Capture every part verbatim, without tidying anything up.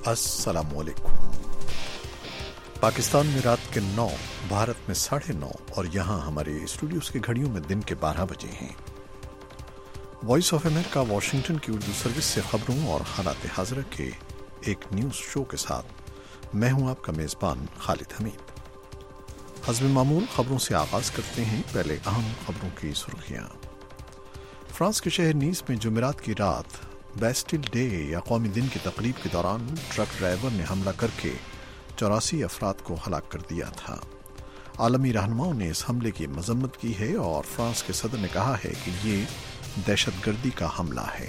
السلام علیکم۔ پاکستان میں رات کے نو، بھارت میں ساڑھے نو اور یہاں ہمارے اسٹوڈیوز کی گھڑیوں میں دن کے بارہ بجے ہیں۔ وائس آف امریکہ واشنگٹن کی اردو سروس سے خبروں اور حالات حاضرہ کے ایک نیوز شو کے ساتھ میں ہوں آپ کا میزبان خالد حمید۔ حسب معمول خبروں سے آغاز کرتے ہیں۔ پہلے اہم خبروں کی سرخیاں۔ فرانس کے شہر نیس میں جمعرات کی رات بیسٹل ڈے یا قومی دن کی تقریب کے دوران ٹرک ڈرائیور نے حملہ کر کے چوراسی افراد کو ہلاک کر دیا تھا۔ عالمی رہنماؤں نے اس حملے کی مذمت کی ہے اور فرانس کے صدر نے کہا ہے کہ یہ دہشت گردی کا حملہ ہے۔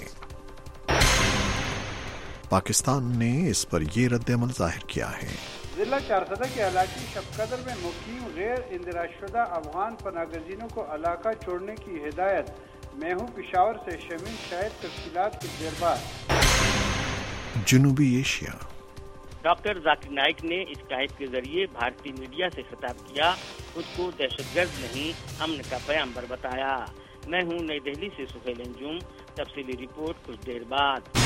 پاکستان نے اس پر یہ رد عمل ظاہر کیا ہے۔ ضلع چارسدہ کے علاقے شب قدر میں مقیم غیر اندراج شدہ افغان پناہ گزینوں کو علاقہ چھوڑنے کی ہدایت۔ میں ہوں پشاور سے شمیم شاہد، تفصیلات کی دیر بعد۔ جنوبی ایشیا۔ ڈاکٹر ذاکر نائک نے اسکائپ کے ذریعے بھارتی میڈیا سے خطاب کیا، خود کو دہشت گرد نہیں امن کا پیغمبر بتایا۔ میں ہوں نئی دہلی سے سہیل انجم، تفصیلی رپورٹ کچھ دیر بعد۔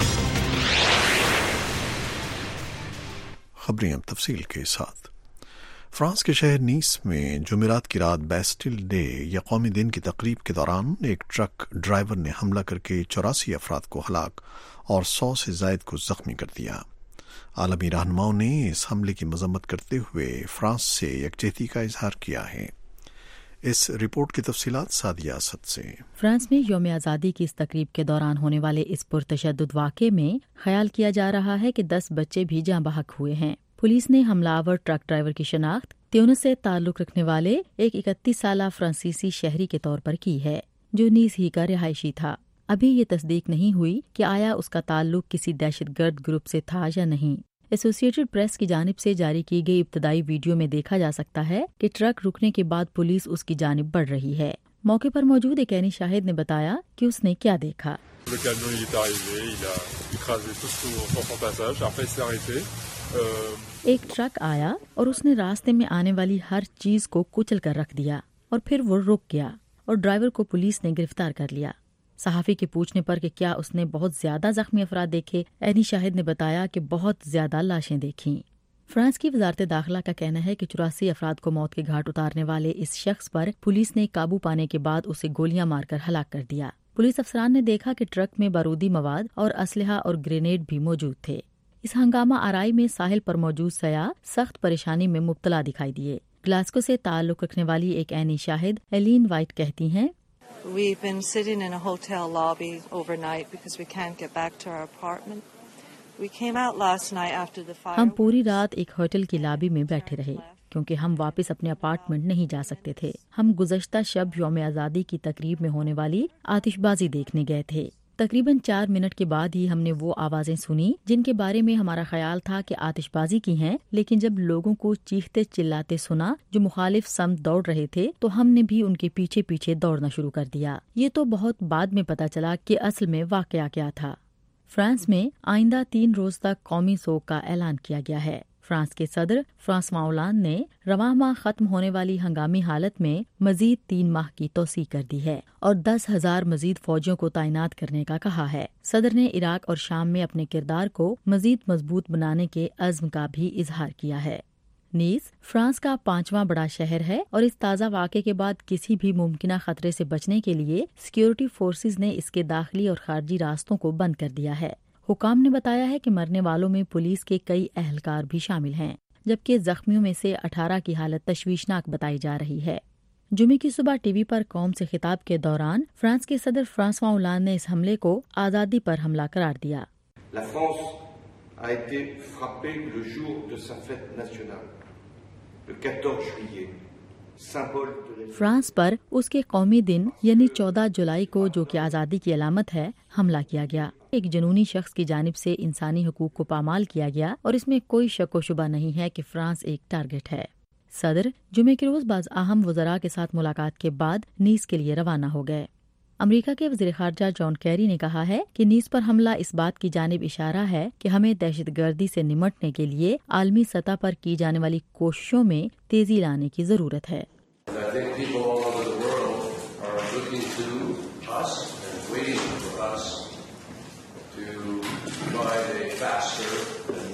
خبریں اب تفصیل کے ساتھ۔ فرانس کے شہر نیس میں جمعرات کی رات بیسٹل ڈے یا قومی دن کی تقریب کے دوران ایک ٹرک ڈرائیور نے حملہ کر کے چوراسی افراد کو ہلاک اور سو سے زائد کو زخمی کر دیا۔ عالمی رہنماؤں نے اس حملے کی مذمت کرتے ہوئے فرانس سے یکجہتی کا اظہار کیا ہے۔ اس رپورٹ کی تفصیلات سعدیہ اسد سے۔ فرانس میں یوم آزادی کی اس تقریب کے دوران ہونے والے اس پرتشدد واقعے میں خیال کیا جا رہا ہے کہ دس بچے بھی جاں بحق ہوئے ہیں۔ پولیس نے حملہ آور ٹرک ڈرائیور کی شناخت تیونس سے تعلق رکھنے والے ایک اکتیس سالہ فرانسیسی شہری کے طور پر کی ہے، جو نیز ہی کا رہائشی تھا۔ ابھی یہ تصدیق نہیں ہوئی کہ آیا اس کا تعلق کسی دہشت گرد گروپ سے تھا یا نہیں۔ ایسوسی ایٹڈ پریس کی جانب سے جاری کی گئی ابتدائی ویڈیو میں دیکھا جا سکتا ہے کہ ٹرک رکنے کے بعد پولیس اس کی جانب بڑھ رہی ہے۔ موقع پر موجود ایک عینی شاہد نے بتایا کہ اس نے کیا دیکھا۔ ایک ٹرک آیا اور اس نے راستے میں آنے والی ہر چیز کو کچل کر رکھ دیا اور پھر وہ رک گیا اور ڈرائیور کو پولیس نے گرفتار کر لیا۔ صحافی کے پوچھنے پر کہ کیا اس نے بہت زیادہ زخمی افراد دیکھے، عینی شاہد نے بتایا کہ بہت زیادہ لاشیں دیکھیں۔ فرانس کی وزارت داخلہ کا کہنا ہے کہ چوراسی افراد کو موت کے گھاٹ اتارنے والے اس شخص پر پولیس نے قابو پانے کے بعد اسے گولیاں مار کر ہلاک کر دیا۔ پولیس افسران نے دیکھا کہ ٹرک میں بارودی مواد اور اسلحہ اور گرینیڈ بھی موجود تھے۔ اس ہنگامہ آرائی میں ساحل پر موجود سیاح سخت پریشانی میں مبتلا دکھائی دیے۔ گلاسکو سے تعلق رکھنے والی ایک عینی شاہد ایلین وائٹ کہتی ہیں، We've been sitting in a hotel lobby overnight because we can't get back to our apartment. We came out last night after the fire. ہم پوری رات ایک ہوٹل کی لابی میں بیٹھے رہے کیونکہ ہم واپس اپنے اپارٹمنٹ نہیں جا سکتے تھے۔ ہم گزشتہ شب یوم آزادی کی تقریب میں ہونے والی آتش بازی دیکھنے گئے تھے۔ تقریباً چار منٹ کے بعد ہی ہم نے وہ آوازیں سنی جن کے بارے میں ہمارا خیال تھا کہ آتش بازی کی ہیں، لیکن جب لوگوں کو چیختے چلاتے سنا جو مخالف سمت دوڑ رہے تھے تو ہم نے بھی ان کے پیچھے پیچھے دوڑنا شروع کر دیا۔ یہ تو بہت بعد میں پتہ چلا کہ اصل میں واقعہ کیا تھا۔ فرانس میں آئندہ تین روز تک قومی سوگ کا اعلان کیا گیا ہے۔ فرانس کے صدر فرانسواں اولانڈ نے رواں ماہ ختم ہونے والی ہنگامی حالت میں مزید تین ماہ کی توسیع کر دی ہے اور دس ہزار مزید فوجیوں کو تعینات کرنے کا کہا ہے۔ صدر نے عراق اور شام میں اپنے کردار کو مزید مضبوط بنانے کے عزم کا بھی اظہار کیا ہے۔ نیس فرانس کا پانچواں بڑا شہر ہے اور اس تازہ واقعے کے بعد کسی بھی ممکنہ خطرے سے بچنے کے لیے سیکیورٹی فورسز نے اس کے داخلی اور خارجی راستوں کو بند کر دیا ہے۔ حکام نے بتایا ہے کہ مرنے والوں میں پولیس کے کئی اہلکار بھی شامل ہیں، جبکہ زخمیوں میں سے اٹھارہ کی حالت تشویشناک بتائی جا رہی ہے۔ جمعے کی صبح ٹی وی پر قوم سے خطاب کے دوران فرانس کے صدر فرانسواں اولانڈ نے اس حملے کو آزادی پر حملہ قرار دیا۔ La France a été frappée le jour de sa fête nationale, le quatorze juillet. France پر اس کے قومی دن یعنی چودہ جولائی کو، جو کہ آزادی کی علامت ہے، حملہ کیا گیا۔ ایک جنونی شخص کی جانب سے انسانی حقوق کو پامال کیا گیا اور اس میں کوئی شک و شبہ نہیں ہے کہ فرانس ایک ٹارگٹ ہے۔ صدر جمعے کے روز بعض اہم وزراء کے ساتھ ملاقات کے بعد نیس کے لیے روانہ ہو گئے۔ امریکہ کے وزیر خارجہ جان کیری نے کہا ہے کہ نیس پر حملہ اس بات کی جانب اشارہ ہے کہ ہمیں دہشت گردی سے نمٹنے کے لیے عالمی سطح پر کی جانے والی کوششوں میں تیزی لانے کی ضرورت ہے۔ provide a faster and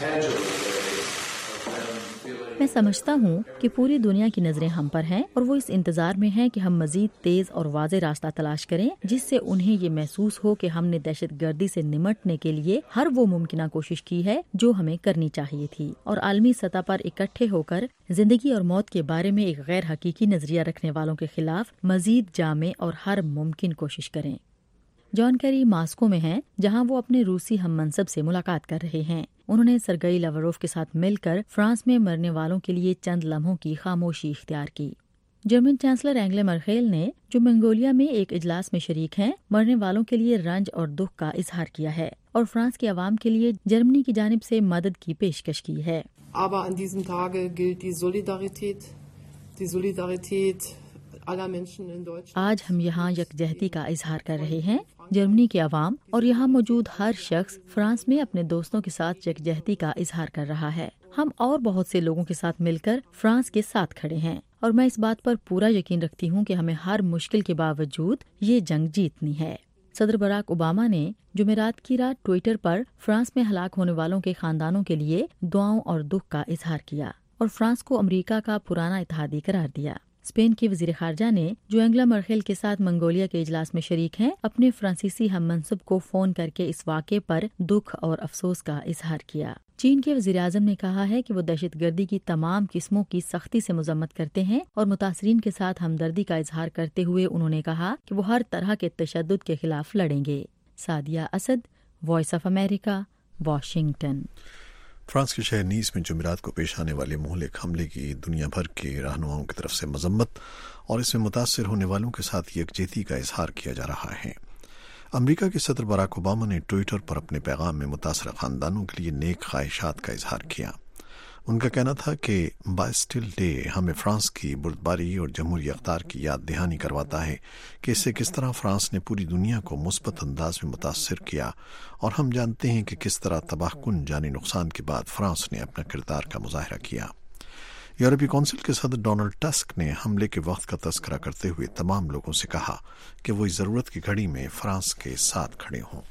میں سمجھتا ہوں کہ پوری دنیا کی نظریں ہم پر ہیں اور وہ اس انتظار میں ہیں کہ ہم مزید تیز اور واضح راستہ تلاش کریں جس سے انہیں یہ محسوس ہو کہ ہم نے دہشت گردی سے نمٹنے کے لیے ہر وہ ممکنہ کوشش کی ہے جو ہمیں کرنی چاہیے تھی، اور عالمی سطح پر اکٹھے ہو کر زندگی اور موت کے بارے میں ایک غیر حقیقی نظریہ رکھنے والوں کے خلاف مزید جامع اور ہر ممکن کوشش کریں۔ جان کیری ماسکو میں ہیں جہاں وہ اپنے روسی ہم منصب سے ملاقات کر رہے ہیں۔ انہوں نے سرگئی لاوروف کے ساتھ مل کر فرانس میں مرنے والوں کے لیے چند لمحوں کی خاموشی اختیار کی۔ جرمن چانسلر اینگلا مرکل نے، جو منگولیا میں ایک اجلاس میں شریک ہیں، مرنے والوں کے لیے رنج اور دکھ کا اظہار کیا ہے اور فرانس کے عوام کے لیے جرمنی کی جانب سے مدد کی پیشکش کی ہے۔ Aber an diesem Tage gilt die Solidarität, die Solidarität aller Menschen in Deutschland. آج ہم یہاں یکجہتی کا اظہار کر رہے ہیں، جرمنی کے عوام اور یہاں موجود ہر شخص فرانس میں اپنے دوستوں کے ساتھ یکجہتی کا اظہار کر رہا ہے۔ ہم اور بہت سے لوگوں کے ساتھ مل کر فرانس کے ساتھ کھڑے ہیں اور میں اس بات پر پورا یقین رکھتی ہوں کہ ہمیں ہر مشکل کے باوجود یہ جنگ جیتنی ہے۔ صدر براک اوباما نے جمعرات کی رات ٹوئٹر پر فرانس میں ہلاک ہونے والوں کے خاندانوں کے لیے دعاؤں اور دکھ کا اظہار کیا اور فرانس کو امریکہ کا پرانا اتحادی قرار دیا۔ اسپین کے وزیر خارجہ نے، جو اینگلا مرکل کے ساتھ منگولیا کے اجلاس میں شریک ہیں، اپنے فرانسیسی ہم منصب کو فون کر کے اس واقعے پر دکھ اور افسوس کا اظہار کیا۔ چین کے وزیر اعظم نے کہا ہے کہ وہ دہشت گردی کی تمام قسموں کی سختی سے مذمت کرتے ہیں اور متاثرین کے ساتھ ہمدردی کا اظہار کرتے ہوئے انہوں نے کہا کہ وہ ہر طرح کے تشدد کے خلاف لڑیں گے۔ Sadia Asad, voice of America, Washington. France کے شہر نیس میں جمعرات کو پیش آنے والے مہلک حملے کی دنیا بھر کے رہنماؤں کی طرف سے مذمت اور اس میں متاثر ہونے والوں کے ساتھ یکجہتی کا اظہار کیا جا رہا ہے۔ امریکہ کے صدر براک اوباما نے ٹوئٹر پر اپنے پیغام میں متاثرہ خاندانوں کے لیے نیک خواہشات کا اظہار کیا۔ ان کا کہنا تھا کہ باسٹل ڈے ہمیں فرانس کی بردباری اور جمہوری اقدار کی یاد دہانی کرواتا ہے کہ اس سے کس طرح فرانس نے پوری دنیا کو مثبت انداز میں متاثر کیا، اور ہم جانتے ہیں کہ کس طرح تباہ کن جانی نقصان کے بعد فرانس نے اپنا کردار کا مظاہرہ کیا۔ یورپی کونسل کے صدر ڈونلڈ ٹسک نے حملے کے وقت کا تذکرہ کرتے ہوئے تمام لوگوں سے کہا کہ وہ اس ضرورت کی گھڑی میں فرانس کے ساتھ کھڑے ہوں۔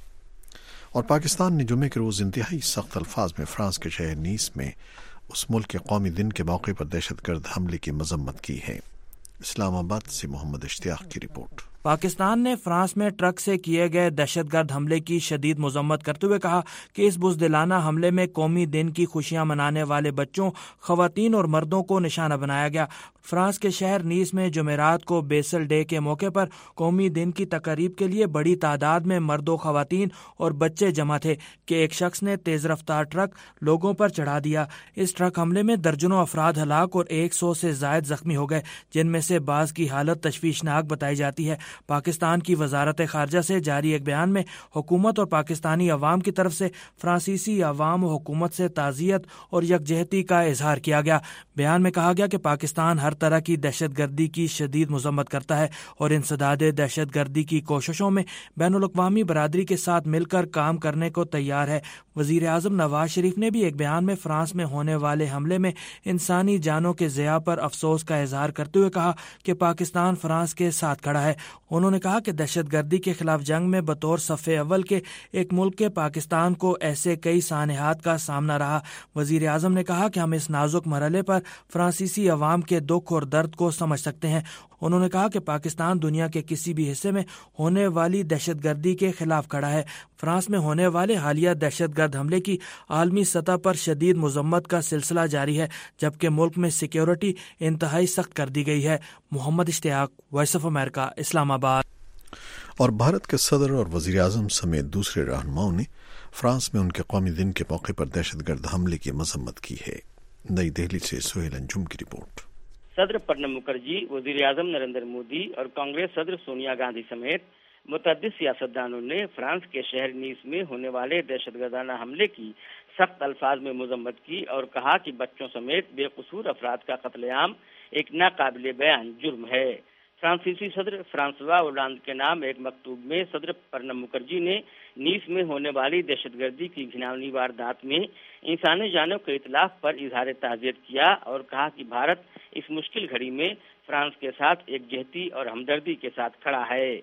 اور پاکستان نے جمعے کے روز انتہائی سخت الفاظ میں فرانس کے شہر نیس میں اس ملک کے قومی دن کے موقع پر دہشت گرد حملے کی مذمت کی ہے۔ اسلام آباد سے محمد اشتیاق کی رپورٹ۔ پاکستان نے فرانس میں ٹرک سے کیے گئے دہشت گرد حملے کی شدید مذمت کرتے ہوئے کہا کہ اس بزدلانہ حملے میں قومی دن کی خوشیاں منانے والے بچوں، خواتین اور مردوں کو نشانہ بنایا گیا۔ فرانس کے شہر نیس میں جمعرات کو بیسل ڈے کے موقع پر قومی دن کی تقریب کے لیے بڑی تعداد میں مرد و خواتین اور بچے جمع تھے کہ ایک شخص نے تیز رفتار ٹرک لوگوں پر چڑھا دیا۔ اس ٹرک حملے میں درجنوں افراد ہلاک اور ایک سو سے زائد زخمی ہو گئے، جن میں سے بعض کی حالت تشویشناک بتائی جاتی ہے۔ پاکستان کی وزارت خارجہ سے جاری ایک بیان میں حکومت اور پاکستانی عوام کی طرف سے فرانسیسی عوام و حکومت سے تعزیت اور یکجہتی کا اظہار کیا گیا۔ بیان میں کہا گیا کہ پاکستان ہر طرح کی دہشت گردی کی شدید مذمت کرتا ہے اور انسداد دہشت گردی کی کوششوں میں بین الاقوامی برادری کے ساتھ مل کر کام کرنے کو تیار ہے۔ وزیر اعظم نواز شریف نے بھی ایک بیان میں فرانس میں ہونے والے حملے میں انسانی جانوں کے ضیاع پر افسوس کا اظہار کرتے ہوئے کہا کہ پاکستان فرانس کے ساتھ کھڑا ہے۔ انہوں نے کہا کہ دہشت گردی کے خلاف جنگ میں بطور صف اول کے ایک ملک کے پاکستان کو ایسے کئی سانحات کا سامنا رہا۔ وزیر اعظم نے کہا کہ ہم اس نازک مرحلے پر فرانسیسی عوام کے دکھ اور درد کو سمجھ سکتے ہیں۔ انہوں نے کہا کہ پاکستان دنیا کے کسی بھی حصے میں ہونے والی دہشت گردی کے خلاف کھڑا ہے۔ فرانس میں ہونے والے حالیہ دہشت گرد حملے کی عالمی سطح پر شدید مذمت کا سلسلہ جاری ہے، جبکہ ملک میں سیکیورٹی انتہائی سخت کر دی گئی ہے۔ محمد اشتیاق، وائس آف امریکہ، اسلام آباد۔ اور بھارت کے صدر اور وزیر اعظم سمیت دوسرے رہنماؤں نے فرانس میں ان کے قومی دن کے موقع پر دہشت گرد حملے کی مذمت کی ہے۔ نئی دہلی سے سہیل انجم کی رپورٹ۔ صدر پرنب مکھرجی، وزیر اعظم نریندر مودی اور کانگریس صدر سونیا گاندھی سمیت متعدد سیاستدانوں نے فرانس کے شہر نیس میں ہونے والے دہشت گردانہ حملے کی سخت الفاظ میں مذمت کی اور کہا کہ بچوں سمیت بے قصور افراد کا قتل عام ایک ناقابل بیان جرم ہے۔ فرانسیسی صدر فرانسوا اولاند کے نام ایک مکتوب میں صدر پرنب مکھرجی نے نیس میں ہونے والی دہشت گردی کی گھناؤنی واردات میں انسانی جانوں کے اتلاف پر اظہار تعزیت کیا اور کہا کہ بھارت اس مشکل گھڑی میں فرانس کے ساتھ یکجہتی اور ہمدردی کے ساتھ کھڑا ہے۔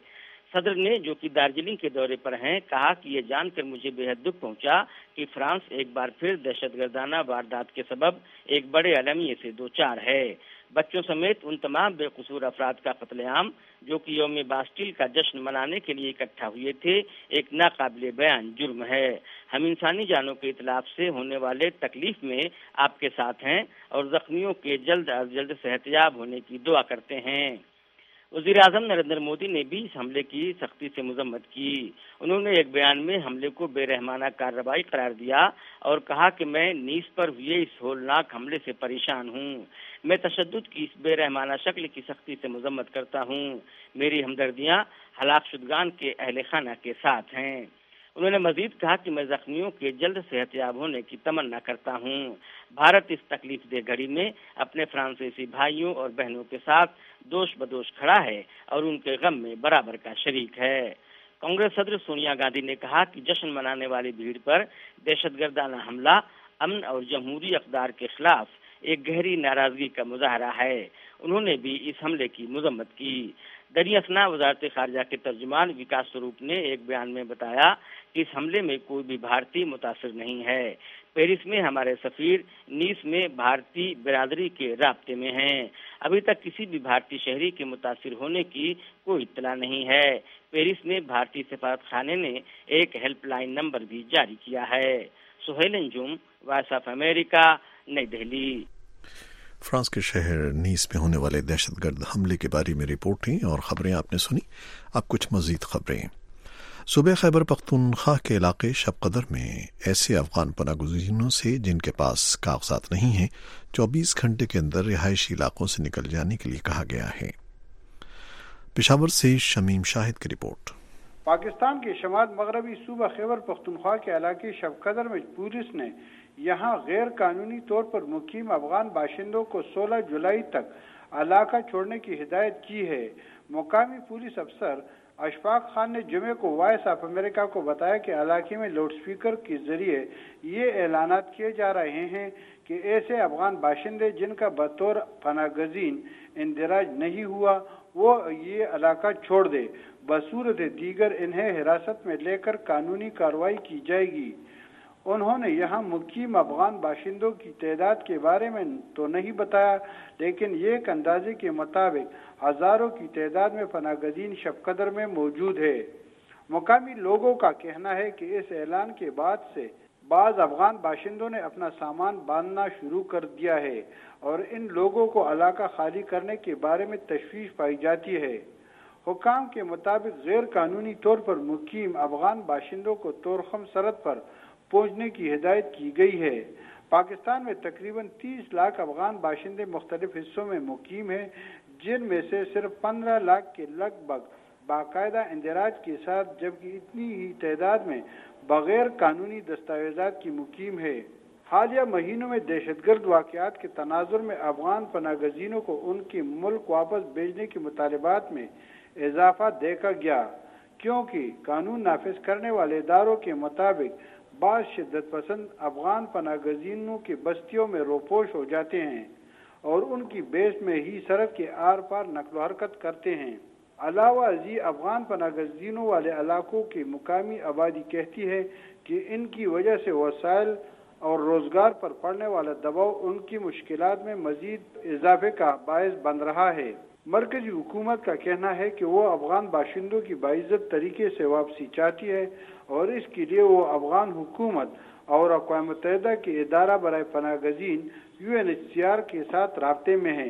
صدر نے جو کہ دارجلنگ کے دورے پر ہیں کہا کہ یہ جان کر مجھے بے حد دکھ پہنچا کہ فرانس ایک بار پھر دہشت گردانہ واردات کے سبب ایک بڑے المیے سے دوچار ہے۔ بچوں سمیت ان تمام بے قصور افراد کا قتل عام جو کہ یوم باسٹیل کا جشن منانے کے لیے اکٹھا ہوئے تھے ایک ناقابل بیان جرم ہے۔ ہم انسانی جانوں کے اتلاف سے ہونے والے تکلیف میں آپ کے ساتھ ہیں اور زخمیوں کے جلد از جلد صحت یاب ہونے کی دعا کرتے ہیں۔ وزیر اعظم نریندر مودی نے بھی اس حملے کی سختی سے مذمت کی۔ انہوں نے ایک بیان میں حملے کو بے رحمانہ کارروائی قرار دیا اور کہا کہ میں نیس پر ہوئے اس ہولناک حملے سے پریشان ہوں۔ میں تشدد کی اس بے رحمانہ شکل کی سختی سے مذمت کرتا ہوں۔ میری ہمدردیاں ہلاک شدگان کے اہل خانہ کے ساتھ ہیں۔ انہوں نے مزید کہا کہ میں زخمیوں کے جلد صحت یاب ہونے کی تمنا کرتا ہوں۔ بھارت اس تکلیف دہ گھڑی میں اپنے فرانسیسی بھائیوں اور بہنوں کے ساتھ دوش بدوش کھڑا ہے اور ان کے غم میں برابر کا شریک ہے۔ کانگریس صدر سونیا گاندھی نے کہا کہ جشن منانے والی بھیڑ پر دہشت گردانہ حملہ امن اور جمہوری اقدار کے خلاف ایک گہری ناراضگی کا مظاہرہ ہے۔ انہوں نے بھی اس حملے کی مذمت کی۔ دریں اثنا وزارت خارجہ کے ترجمان وکاس سوروپ نے ایک بیان میں بتایا کہ اس حملے میں کوئی بھی بھارتی متاثر نہیں ہے۔ پیرس میں ہمارے سفیر نیس میں بھارتی برادری کے رابطے میں ہیں۔ ابھی تک کسی بھی بھارتی شہری کے متاثر ہونے کی کوئی اطلاع نہیں ہے۔ پیرس میں بھارتی سفارت خانے نے ایک ہیلپ لائن نمبر بھی جاری کیا ہے۔ Sohail Anjum, voice of America, نئی دہلی۔ فرانس کے شہر نیس میں ہونے والے دہشت گرد حملے کے بارے میں رپورٹیں اور خبریں آپ نے سنی۔ اب کچھ مزید خبریں۔ صوبہ خیبر پختونخوا کے علاقے شب قدر میں ایسے افغان پناہ گزینوں سے جن کے پاس کاغذات نہیں ہیں چوبیس گھنٹے کے اندر رہائشی علاقوں سے نکل جانے کے لیے کہا گیا ہے۔ پشاور سے شمیم شاہد کی رپورٹ۔ پاکستان کے شمال مغربی صوبہ خیبر پختونخوا کے علاقے شب قدر میں پولیس نے یہاں غیر قانونی طور پر مقیم افغان باشندوں کو سولہ جولائی تک علاقہ چھوڑنے کی ہدایت کی ہے۔ مقامی پولیس افسر اشفاق خان نے جمعے کو وائس آف امریکہ کو بتایا کہ علاقے میں لاؤڈ سپیکر کے ذریعے یہ اعلانات کیے جا رہے ہیں کہ ایسے افغان باشندے جن کا بطور پناہ گزین اندراج نہیں ہوا وہ یہ علاقہ چھوڑ دے، بصورت دیگر انہیں حراست میں لے کر قانونی کارروائی کی جائے گی۔ انہوں نے یہاں مقیم افغان باشندوں کی تعداد کے بارے میں تو نہیں بتایا، لیکن ایک اندازے کے مطابق ہزاروں کی تعداد میں پناہ گزین شب قدر میں موجود ہے۔ مقامی لوگوں کا کہنا ہے کہ اس اعلان کے بعد سے بعض افغان باشندوں نے اپنا سامان باندھنا شروع کر دیا ہے اور ان لوگوں کو علاقہ خالی کرنے کے بارے میں تشویش پائی جاتی ہے۔ حکام کے مطابق غیر قانونی طور پر مقیم افغان باشندوں کو تورخم سرحد پر پہنچنے کی ہدایت کی گئی ہے۔ پاکستان میں تقریباً تیس لاکھ افغان باشندے مختلف حصوں میں مقیم ہیں، جن میں سے صرف پندرہ لاکھ کے لگ بھگ باقاعدہ اندراج کے ساتھ، جبکہ اتنی ہی تعداد میں بغیر قانونی دستاویزات کی مقیم ہے۔ حالیہ مہینوں میں دہشت گرد واقعات کے تناظر میں افغان پناہ گزینوں کو ان کے ملک واپس بھیجنے کے مطالبات میں اضافہ دیکھا گیا، کیونکہ قانون نافذ کرنے والے اداروں کے مطابق بعض شدت پسند افغان پناہ گزینوں کی بستیوں میں روپوش ہو جاتے ہیں اور ان کی بیس میں ہی سرحد کے آر پار نقل و حرکت کرتے ہیں۔ علاوہ ازیں افغان پناہ گزینوں والے علاقوں کی مقامی آبادی کہتی ہے کہ ان کی وجہ سے وسائل اور روزگار پر پڑنے والا دباؤ ان کی مشکلات میں مزید اضافے کا باعث بن رہا ہے۔ مرکزی حکومت کا کہنا ہے کہ وہ افغان باشندوں کی باعزت طریقے سے واپسی چاہتی ہے اور اس کے لیے وہ افغان حکومت اور اقوام متحدہ کے ادارہ برائے پناہ گزین U N H C R کے ساتھ رابطے میں ہیں۔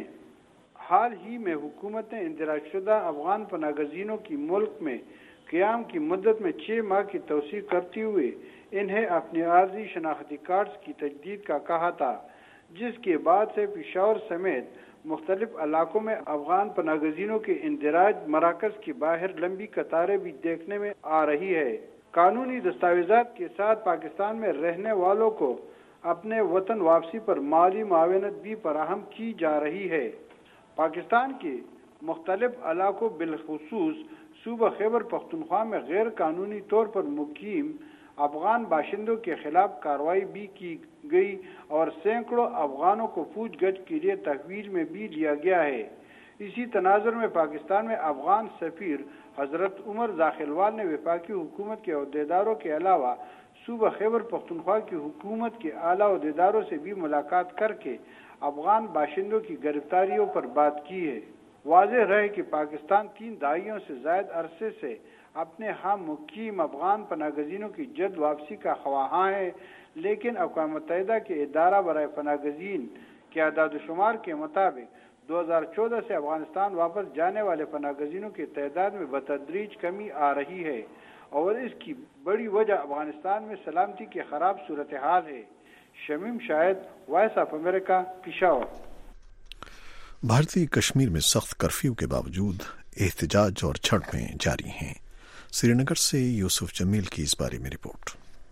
حال ہی میں حکومت نے اندراج شدہ افغان پناہ گزینوں کی ملک میں قیام کی مدت میں چھ ماہ کی توسیع کرتے ہوئے انہیں اپنے عارضی شناختی کارڈز کی تجدید کا کہا تھا، جس کے بعد سے پشاور سمیت مختلف علاقوں میں افغان پناہ گزینوں کے اندراج مراکز کی باہر لمبی قطاریں بھی دیکھنے میں آ رہی ہے۔ قانونی دستاویزات کے ساتھ پاکستان میں رہنے والوں کو اپنے وطن واپسی پر مالی معاونت بھی فراہم کی جا رہی ہے۔ پاکستان کے مختلف علاقوں بالخصوص صوبہ خیبر پختونخوا میں غیر قانونی طور پر مقیم افغان باشندوں کے خلاف کارروائی بھی کی گئی اور سینکڑوں افغانوں کو پوچھ گچھ کے لیے تحویل میں بھی لیا گیا ہے۔ اسی تناظر میں پاکستان میں افغان سفیر حضرت عمر زاخیلوال نے وفاقی حکومت کے عہدیداروں کے علاوہ صوبہ خیبر پختونخوا کی حکومت کے اعلیٰ عہدیداروں سے بھی ملاقات کر کے افغان باشندوں کی گرفتاریوں پر بات کی ہے۔ واضح رہے کہ پاکستان تین دہائیوں سے زائد عرصے سے اپنے ہم مقیم افغان پناہ گزینوں کی جلد واپسی کا خواہاں ہے، لیکن اقوام متحدہ کے ادارہ برائے پناہ گزین کے اعداد و شمار کے مطابق دو ہزار چودہ سے افغانستان واپس جانے والے پناہ گزینوں کی تعداد میں بتدریج کمی آ رہی ہے اور اس کی بڑی وجہ افغانستان میں سلامتی کی خراب صورتحال ہے۔ Shamim Shahid, voice of America, Peshawar. بھارتی کشمیر میں سخت کرفیو کے باوجود احتجاج اور جھڑپیں جاری ہیں۔ سری نگر سے یوسف جمیل کی اس بارے میں رپورٹ۔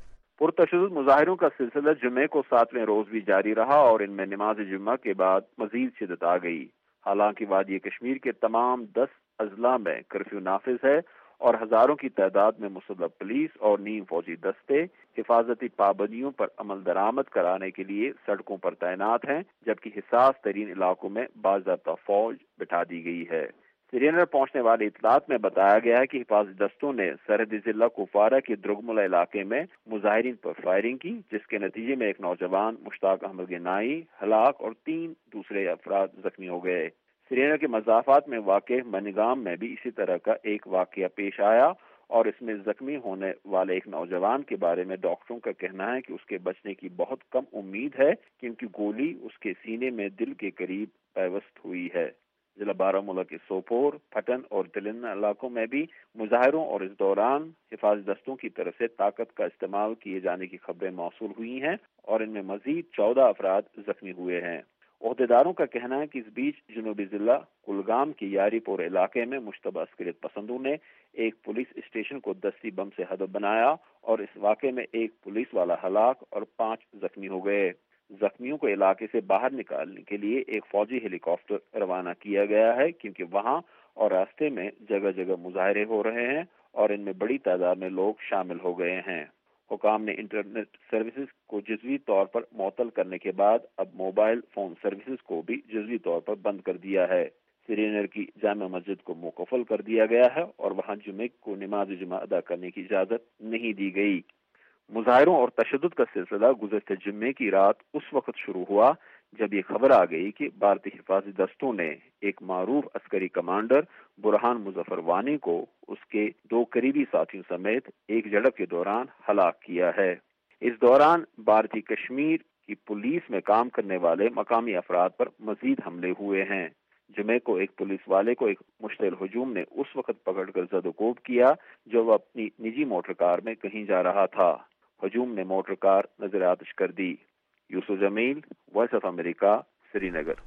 پرتشدد مظاہروں کا سلسلہ جمعے کو ساتویں روز بھی جاری رہا اور ان میں نماز جمعہ کے بعد مزید شدت آ گئی۔ حالانکہ وادی کشمیر کے تمام دس اضلاع میں کرفیو نافذ ہے اور ہزاروں کی تعداد میں مسلح پولیس اور نیم فوجی دستے حفاظتی پابندیوں پر عمل درآمد کرانے کے لیے سڑکوں پر تعینات ہیں، جبکہ حساس ترین علاقوں میں باضابطہ فوج بٹھا دی گئی ہے۔ سری نگر پہنچنے والی اطلاعات میں بتایا گیا ہے کہ حفاظتی دستوں نے سرحدی ضلع کپوارہ کے درگملہ علاقے میں مظاہرین پر فائرنگ کی، جس کے نتیجے میں ایک نوجوان مشتاق احمد گنائی ہلاک اور تین دوسرے افراد زخمی ہو گئے۔ سری نگر کے مضافات میں واقع منیگام میں بھی اسی طرح کا ایک واقعہ پیش آیا اور اس میں زخمی ہونے والے ایک نوجوان کے بارے میں ڈاکٹروں کا کہنا ہے کہ اس کے بچنے کی بہت کم امید ہے کیونکہ گولی اس کے سینے میں دل کے قریب پیوست ہوئی ہے۔ ضلع بارہمولہ کے سوپور، پھٹن اور تلنگانہ علاقوں میں بھی مظاہروں اور اس دوران حفاظتی دستوں کی طرف سے طاقت کا استعمال کیے جانے کی خبریں موصول ہوئی ہیں اور ان میں مزید چودہ افراد زخمی ہوئے ہیں۔ عہدیداروں کا کہنا ہے کہ اس بیچ جنوبی ضلع کلگام کے یاری پور علاقے میں مشتبہ عسکریت پسندوں نے ایک پولیس اسٹیشن کو دستی بم سے ہدف بنایا اور اس واقعے میں ایک پولیس والا ہلاک اور پانچ زخمی ہو گئے۔ زخمیوں کو علاقے سے باہر نکالنے کے لیے ایک فوجی ہیلی کاپٹر روانہ کیا گیا ہے کیونکہ وہاں اور راستے میں جگہ جگہ مظاہرے ہو رہے ہیں اور ان میں بڑی تعداد میں لوگ شامل ہو گئے ہیں۔ حکام نے انٹرنیٹ سروسز کو جزوی طور پر معطل کرنے کے بعد اب موبائل فون سروسز کو بھی جزوی طور پر بند کر دیا ہے۔ سری نگر کی جامع مسجد کو مقفل کر دیا گیا ہے اور وہاں جمعے کو نماز جمعہ ادا کرنے کی اجازت نہیں دی گئی۔ مظاہروں اور تشدد کا سلسلہ گزشتہ جمعے کی رات اس وقت شروع ہوا جب یہ خبر آ گئی کہ بھارتی حفاظتی دستوں نے ایک معروف عسکری کمانڈر برہان مظفر وانی کو اس کے دو قریبی ساتھیوں سمیت ایک جھڑپ کے دوران ہلاک کیا ہے۔ اس دوران بھارتی کشمیر کی پولیس میں کام کرنے والے مقامی افراد پر مزید حملے ہوئے ہیں۔ جمعے کو ایک پولیس والے کو ایک مشتعل ہجوم نے اس وقت پکڑ کر زد و کوب کیا جو وہ اپنی نجی موٹر کار میں کہیں جا رہا تھا۔ ہجوم نے موٹر کار نظر آتش کر دی۔ Yusuf Jameel, voice of America, Srinagar.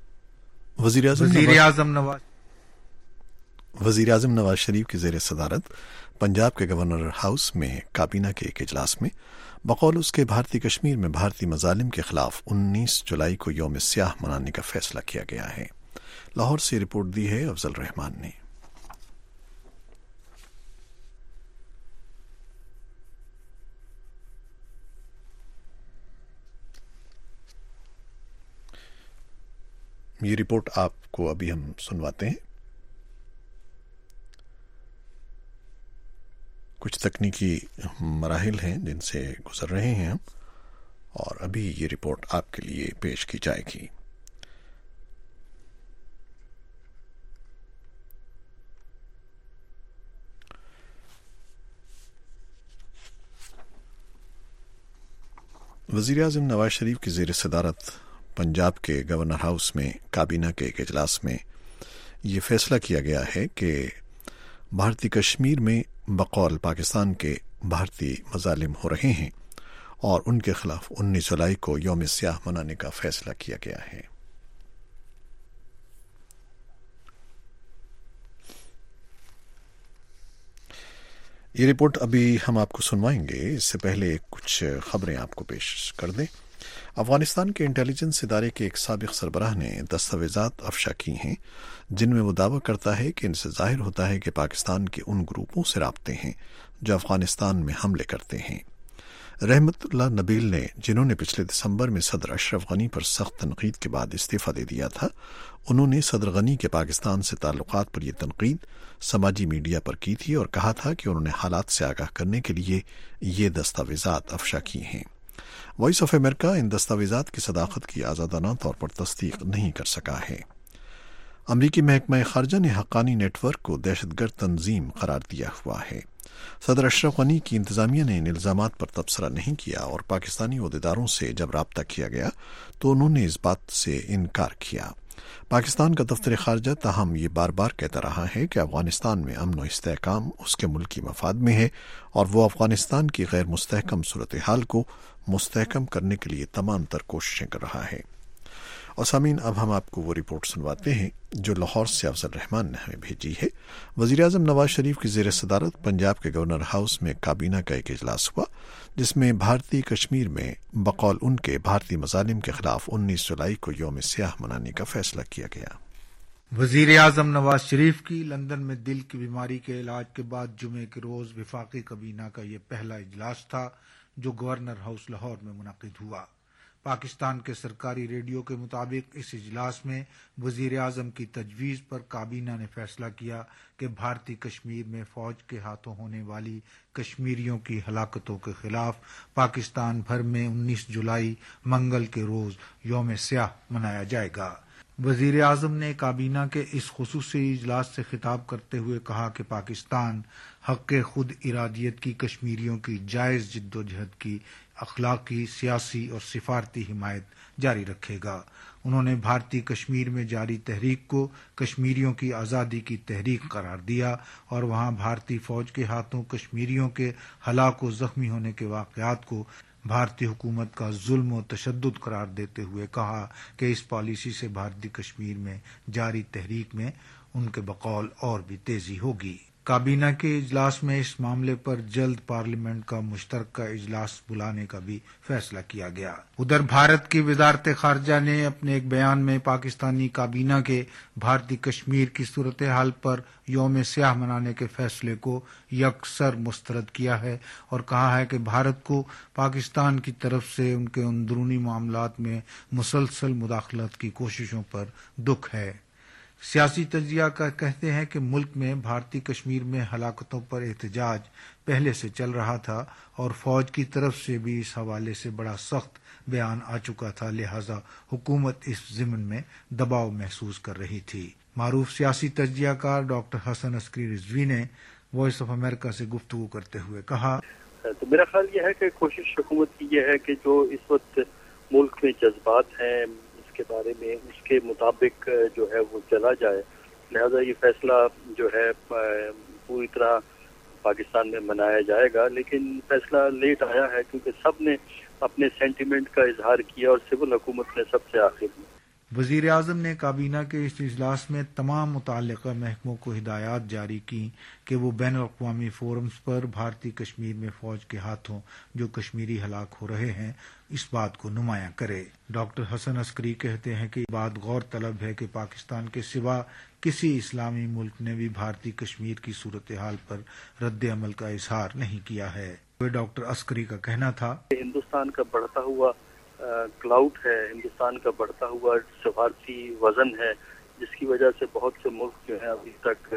وزیر اعظم نواز وزیر اعظم نواز شریف کی زیر صدارت پنجاب کے گورنر ہاؤس میں کابینہ کے ایک اجلاس میں بقول اس کے بھارتی کشمیر میں بھارتی مظالم کے خلاف انیس جولائی کو یوم سیاہ منانے کا فیصلہ کیا گیا ہے۔ لاہور سے رپورٹ دی ہے افضل رحمان نے۔ یہ رپورٹ آپ کو ابھی ہم سنواتے ہیں۔ کچھ تکنیکی مراحل ہیں جن سے گزر رہے ہیں ہم، اور ابھی یہ رپورٹ آپ کے لیے پیش کی جائے گی۔ وزیر اعظم نواز شریف کی زیر صدارت پنجاب کے گورنر ہاؤس میں کابینہ کے ایک اجلاس میں یہ فیصلہ کیا گیا ہے کہ بھارتی کشمیر میں بقول پاکستان کے بھارتی مظالم ہو رہے ہیں اور ان کے خلاف انیس جولائی کو یوم سیاہ منانے کا فیصلہ کیا گیا ہے۔ یہ رپورٹ ابھی ہم آپ کو سنوائیں گے، اس سے پہلے کچھ خبریں آپ کو پیش کر دیں۔ افغانستان کے انٹیلیجنس ادارے کے ایک سابق سربراہ نے دستاویزات افشا کی ہیں جن میں وہ دعویٰ کرتا ہے کہ ان سے ظاہر ہوتا ہے کہ پاکستان کے ان گروپوں سے رابطے ہیں جو افغانستان میں حملے کرتے ہیں۔ رحمت اللہ نبیل نے، جنہوں نے پچھلے دسمبر میں صدر اشرف غنی پر سخت تنقید کے بعد استعفیٰ دے دیا تھا، انہوں نے صدر غنی کے پاکستان سے تعلقات پر یہ تنقید سماجی میڈیا پر کی تھی اور کہا تھا کہ انہوں نے حالات سے آگاہ کرنے کے لیے یہ دستاویزات افشا کیے ہیں۔ وائس آف امریکہ ان دستاویزات کی صداقت کی آزادانہ طور پر تصدیق نہیں کر سکا ہے۔ امریکی محکمہ خارجہ نے حقانی نیٹ ورک کو دہشت گرد تنظیم قرار دیا ہوا ہے۔ صدر اشرف غنی کی انتظامیہ نے ان الزامات پر تبصرہ نہیں کیا اور پاکستانی عہدیداروں سے جب رابطہ کیا گیا تو انہوں نے اس بات سے انکار کیا۔ پاکستان کا دفتر خارجہ تاہم یہ بار بار کہتا رہا ہے کہ افغانستان میں امن و استحکام اس کے ملکی مفاد میں ہے اور وہ افغانستان کی غیر مستحکم صورتحال کو مستحکم کرنے کے لیے تمام تر کوششیں کر رہا ہے۔ اور سامعین، اب ہم آپ کو وہ رپورٹ سنواتے ہیں جو لاہور سے افضل رحمان نے ہمیں بھیجی ہے۔ وزیراعظم نواز شریف کی زیر صدارت پنجاب کے گورنر ہاؤس میں کابینہ کا ایک اجلاس ہوا، جس میں بھارتی کشمیر میں بقول ان کے بھارتی مظالم کے خلاف انیس جولائی کو یوم سیاہ منانے کا فیصلہ کیا گیا۔ وزیر اعظم نواز شریف کی لندن میں دل کی بیماری کے علاج کے بعد جمعے کے روز وفاقی کابینہ کا یہ پہلا اجلاس تھا جو گورنر ہاؤس لاہور میں منعقد ہوا۔ پاکستان کے سرکاری ریڈیو کے مطابق اس اجلاس میں وزیر اعظم کی تجویز پر کابینہ نے فیصلہ کیا کہ بھارتی کشمیر میں فوج کے ہاتھوں ہونے والی کشمیریوں کی ہلاکتوں کے خلاف پاکستان بھر میں انیس جولائی منگل کے روز یوم سیاہ منایا جائے گا۔ وزیر اعظم نے کابینہ کے اس خصوصی اجلاس سے خطاب کرتے ہوئے کہا کہ پاکستان حق خود ارادیت کی کشمیریوں کی جائز جد و جہد کی اخلاقی، سیاسی اور سفارتی حمایت جاری رکھے گا۔ انہوں نے بھارتی کشمیر میں جاری تحریک کو کشمیریوں کی آزادی کی تحریک قرار دیا اور وہاں بھارتی فوج کے ہاتھوں کشمیریوں کے ہلاک و زخمی ہونے کے واقعات کو بھارتی حکومت کا ظلم و تشدد قرار دیتے ہوئے کہا کہ اس پالیسی سے بھارتی کشمیر میں جاری تحریک میں ان کے بقول اور بھی تیزی ہوگی۔ کابینہ کے اجلاس میں اس معاملے پر جلد پارلیمنٹ کا مشترکہ اجلاس بلانے کا بھی فیصلہ کیا گیا۔ ادھر بھارت کی وزارت خارجہ نے اپنے ایک بیان میں پاکستانی کابینہ کے بھارتی کشمیر کی صورتحال پر یوم سیاہ منانے کے فیصلے کو یکسر مسترد کیا ہے اور کہا ہے کہ بھارت کو پاکستان کی طرف سے ان کے اندرونی معاملات میں مسلسل مداخلت کی کوششوں پر دکھ ہے۔ سیاسی تجزیہ کا کہتے ہیں کہ ملک میں بھارتی کشمیر میں ہلاکتوں پر احتجاج پہلے سے چل رہا تھا اور فوج کی طرف سے بھی اس حوالے سے بڑا سخت بیان آ چکا تھا، لہذا حکومت اس ضمن میں دباؤ محسوس کر رہی تھی۔ معروف سیاسی تجزیہ کار ڈاکٹر حسن عسکری رضوی نے وائس آف امریکہ سے گفتگو کرتے ہوئے کہا، تو میرا خیال یہ ہے کہ کوشش حکومت کی یہ ہے کہ جو اس وقت ملک میں جذبات ہیں کے بارے میں اس کے مطابق جو ہے وہ چلا جائے، لہذا یہ فیصلہ جو ہے پوری طرح پاکستان میں منایا جائے گا، لیکن فیصلہ لیٹ آیا ہے کیونکہ سب نے اپنے سینٹیمنٹ کا اظہار کیا اور سول حکومت نے سب سے آخر میں۔ وزیر اعظم نے کابینہ کے اس اجلاس میں تمام متعلقہ محکموں کو ہدایات جاری کی کہ وہ بین الاقوامی فورمز پر بھارتی کشمیر میں فوج کے ہاتھوں جو کشمیری ہلاک ہو رہے ہیں اس بات کو نمایاں کرے۔ ڈاکٹر حسن عسکری کہتے ہیں کہ بات غور طلب ہے کہ پاکستان کے سوا کسی اسلامی ملک نے بھی بھارتی کشمیر کی صورتحال پر رد عمل کا اظہار نہیں کیا ہے۔ ڈاکٹر عسکری کا کہنا تھا، ہندوستان کا بڑھتا ہوا کلاؤڈ ہے، ہندوستان کا بڑھتا ہوا سفارتی وزن ہے، جس کی وجہ سے بہت سے ملک جو ہیں ابھی تک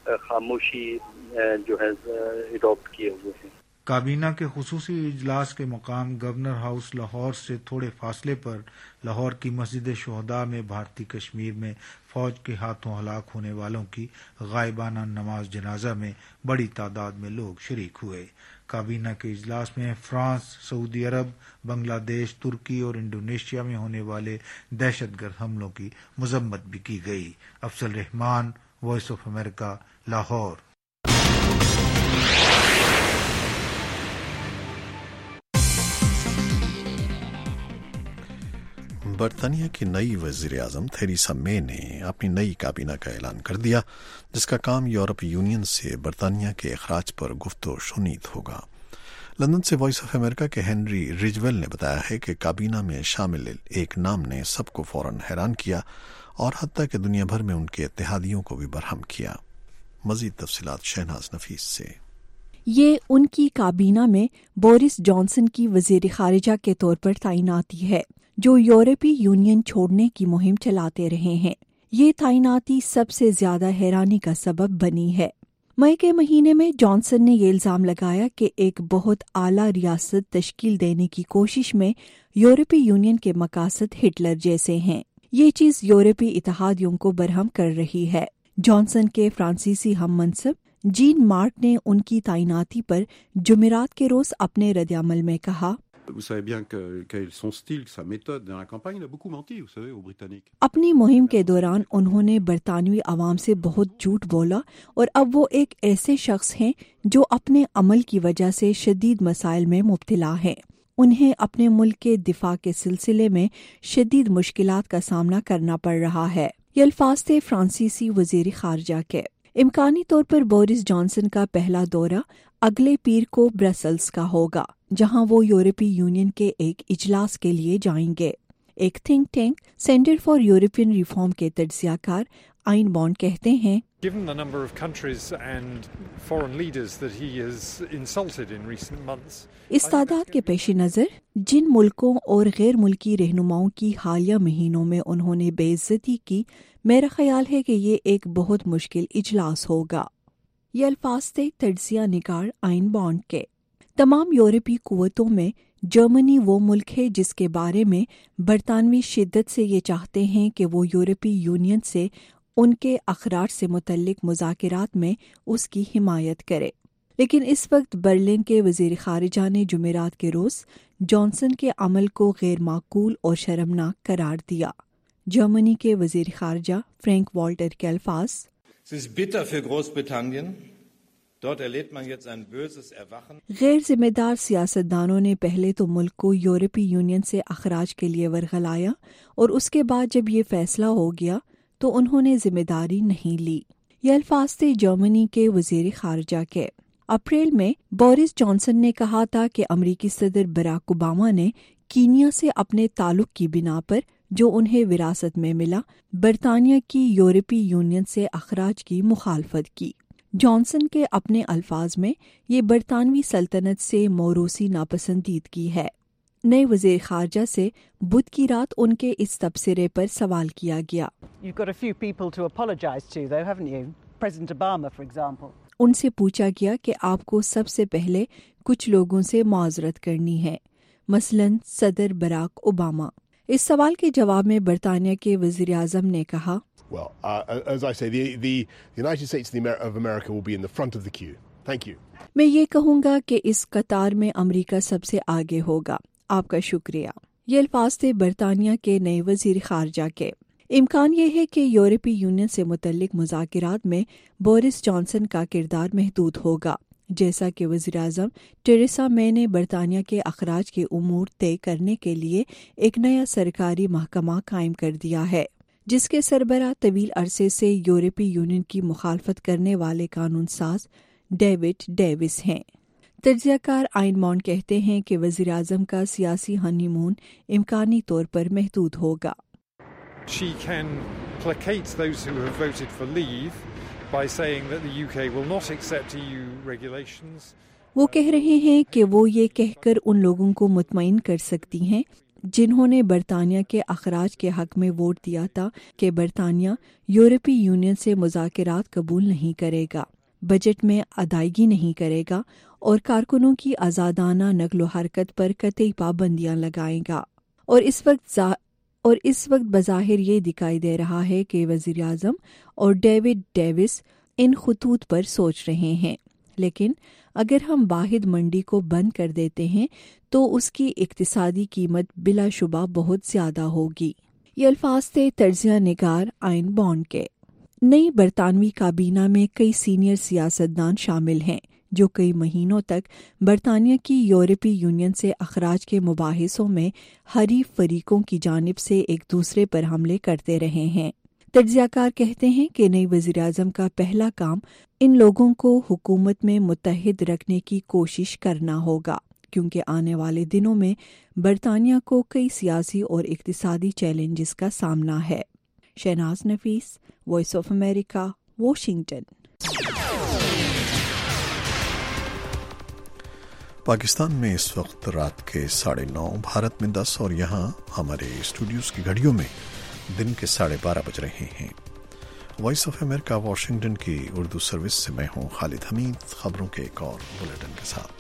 خاموشی جو ہے اڈاپٹ کیے ہوئے ہیں۔ کابینہ کے خصوصی اجلاس کے مقام گورنر ہاؤس لاہور سے تھوڑے فاصلے پر لاہور کی مسجد شہداء میں بھارتی کشمیر میں فوج کے ہاتھوں ہلاک ہونے والوں کی غائبانہ نماز جنازہ میں بڑی تعداد میں لوگ شریک ہوئے۔ کابینہ کے اجلاس میں فرانس، سعودی عرب، بنگلہ دیش، ترکی اور انڈونیشیا میں ہونے والے دہشت گرد حملوں کی مذمت بھی کی گئی۔ Afzal Rehman, voice of America, Lahore. برطانیہ کی نئی وزیر اعظم تھیریسا مے نے اپنی نئی کابینہ کا اعلان کر دیا، جس کا کام یورپی یونین سے برطانیہ کے اخراج پر گفت و شنید ہوگا۔ لندن سے وائس آف امریکہ کے ہنری رجویل نے بتایا ہے کہ کابینہ میں شامل ایک نام نے سب کو فوراً حیران کیا اور حتیٰ کہ دنیا بھر میں ان کے اتحادیوں کو بھی برہم کیا۔ مزید تفصیلات شہناز نفیس سے۔ یہ ان کی کابینہ میں بورس جانسن کی وزیر خارجہ کے طور پر تعیناتی ہے، جو یورپی یونین چھوڑنے کی مہم چلاتے رہے ہیں۔ یہ تعیناتی سب سے زیادہ حیرانی کا سبب بنی ہے۔ مئی کے مہینے میں جانسن نے یہ الزام لگایا کہ ایک بہت اعلیٰ ریاست تشکیل دینے کی کوشش میں یورپی یونین کے مقاصد ہٹلر جیسے ہیں۔ یہ چیز یورپی اتحادیوں کو برہم کر رہی ہے۔ جانسن کے فرانسیسی ہم منصب جین مارک نے ان کی تعیناتی پر جمعرات کے روز اپنے رد عمل میں کہا، اپنی مہم کے دوران انہوں نے برطانوی عوام سے بہت جھوٹ بولا اور اب وہ ایک ایسے شخص ہیں جو اپنے عمل کی وجہ سے شدید مسائل میں مبتلا ہیں۔ انہیں اپنے ملک کے دفاع کے سلسلے میں شدید مشکلات کا سامنا کرنا پڑ رہا ہے۔ یہ الفاظ تھے فرانسیسی وزیر خارجہ کے۔ امکانی طور پر بورس جانسن کا پہلا دورہ اگلے پیر کو برسلز کا ہوگا، جہاں وہ یورپی یونین کے ایک اجلاس کے لیے جائیں گے۔ ایک think tank center for European reform کے تجزیہ کار آئن بانڈ کہتے ہیں، Given the number of countries and foreign leaders that he has insulted in recent months, اس تعداد کے پیش نظر جن ملکوں اور غیر ملکی رہنماؤں کی حالیہ مہینوں میں انہوں نے بے عزتی کی، میرا خیال ہے کہ یہ ایک بہت مشکل اجلاس ہوگا۔ یہ الفاظ تھے تجزیہ نگار آئن بانڈ کے۔ تمام یورپی قوتوں میں جرمنی وہ ملک ہے جس کے بارے میں برطانوی شدت سے یہ چاہتے ہیں کہ وہ یورپی یونین سے ان کے اخراج سے متعلق مذاکرات میں اس کی حمایت کرے، لیکن اس وقت برلن کے وزیر خارجہ نے جمعرات کے روز جانسن کے عمل کو غیر معقول اور شرمناک قرار دیا۔ جرمنی کے وزیر خارجہ فرینک والٹر کے الفاظ، غیر ذمہ دار سیاستدانوں نے پہلے تو ملک کو یورپی یونین سے اخراج کے لیے ورغلایا اور اس کے بعد جب یہ فیصلہ ہو گیا تو انہوں نے ذمہ داری نہیں لی۔ یہ الفاظ تھے جرمنی کے وزیر خارجہ کے۔ اپریل میں بورس جانسن نے کہا تھا کہ امریکی صدر براک اوباما نے کینیا سے اپنے تعلق کی بنا پر جو انہیں وراثت میں ملا، برطانیہ کی یورپی یونین سے اخراج کی مخالفت کی۔ جانسن کے اپنے الفاظ میں یہ برطانوی سلطنت سے موروثی ناپسندیدگی ہے۔ نئے وزیر خارجہ سے بدھ کی رات ان کے اس تبصرے پر سوال کیا گیا۔ ان سے پوچھا گیا کہ آپ کو سب سے پہلے کچھ لوگوں سے معذرت کرنی ہے، مثلاً صدر براک اوباما۔ اس سوال کے جواب میں برطانیہ کے وزیر اعظم نے کہا، Well, uh, as I say, the, the, the United States of America will be in the front of the queue. Thank you. میں یہ کہوں گا کہ اس قطار میں امریکہ سب سے آگے ہوگا۔ آپ کا شکریہ۔ یہ الفاظ تھے برطانیہ کے نئے وزیر خارجہ کے۔ امکان یہ ہے کہ یورپی یونین سے متعلق مذاکرات میں بورس جانسن کا کردار محدود ہوگا، جیسا کہ وزیر اعظم ٹریسا مے نے برطانیہ کے اخراج کے امور طے کرنے کے لیے ایک نیا سرکاری محکمہ قائم کر دیا ہے، جس کے سربراہ طویل عرصے سے یورپی یونین کی مخالفت کرنے والے قانون ساز ڈیوڈ ڈیوس ہیں۔ تجزیہ کار آئن بانڈ کہتے ہیں کہ وزیر اعظم کا سیاسی ہنی مون امکانی طور پر محدود ہوگا۔ She can placate those who have voted for leave by saying that the U K will not accept E U regulations. وہ کہہ رہے ہیں کہ وہ یہ کہہ کر ان لوگوں کو مطمئن کر سکتی ہیں جنہوں نے برطانیہ کے اخراج کے حق میں ووٹ دیا تھا کہ برطانیہ یورپی یونین سے مذاکرات قبول نہیں کرے گا، بجٹ میں ادائیگی نہیں کرے گا اور کارکنوں کی آزادانہ نقل و حرکت پر قطعی پابندیاں لگائے گا۔ اور اس وقت زا... اور اس وقت بظاہر یہ دکھائی دے رہا ہے کہ وزیر اعظم اور ڈیوڈ ڈیوس ان خطوط پر سوچ رہے ہیں، لیکن اگر ہم واحد منڈی کو بند کر دیتے ہیں تو اس کی اقتصادی قیمت بلا شبہ بہت زیادہ ہوگی۔ یہ الفاظ تھے تجزیہ نگار آئن بانڈ کے۔ نئی برطانوی کابینہ میں کئی سینئر سیاستدان شامل ہیں جو کئی مہینوں تک برطانیہ کی یورپی یونین سے اخراج کے مباحثوں میں حریف فریقوں کی جانب سے ایک دوسرے پر حملے کرتے رہے ہیں۔ تجزیہ کار کہتے ہیں کہ نئی وزیر اعظم کا پہلا کام ان لوگوں کو حکومت میں متحد رکھنے کی کوشش کرنا ہوگا، کیونکہ آنے والے دنوں میں برطانیہ کو کئی سیاسی اور اقتصادی چیلنجز کا سامنا ہے۔ Shahnaz Nafees, voice of America, Washington. Pakistan में इस वक्त रात के साढ़े नौ, भारत में दस और यहाँ हमारे स्टूडियोज की घड़ियों में दिन के साढ़े बारह बज रहे हैं। वॉइस ऑफ अमेरिका वाशिंगटन की उर्दू सर्विस से मैं हूँ खालिद हमीद, खबरों के एक और बुलेटिन के साथ।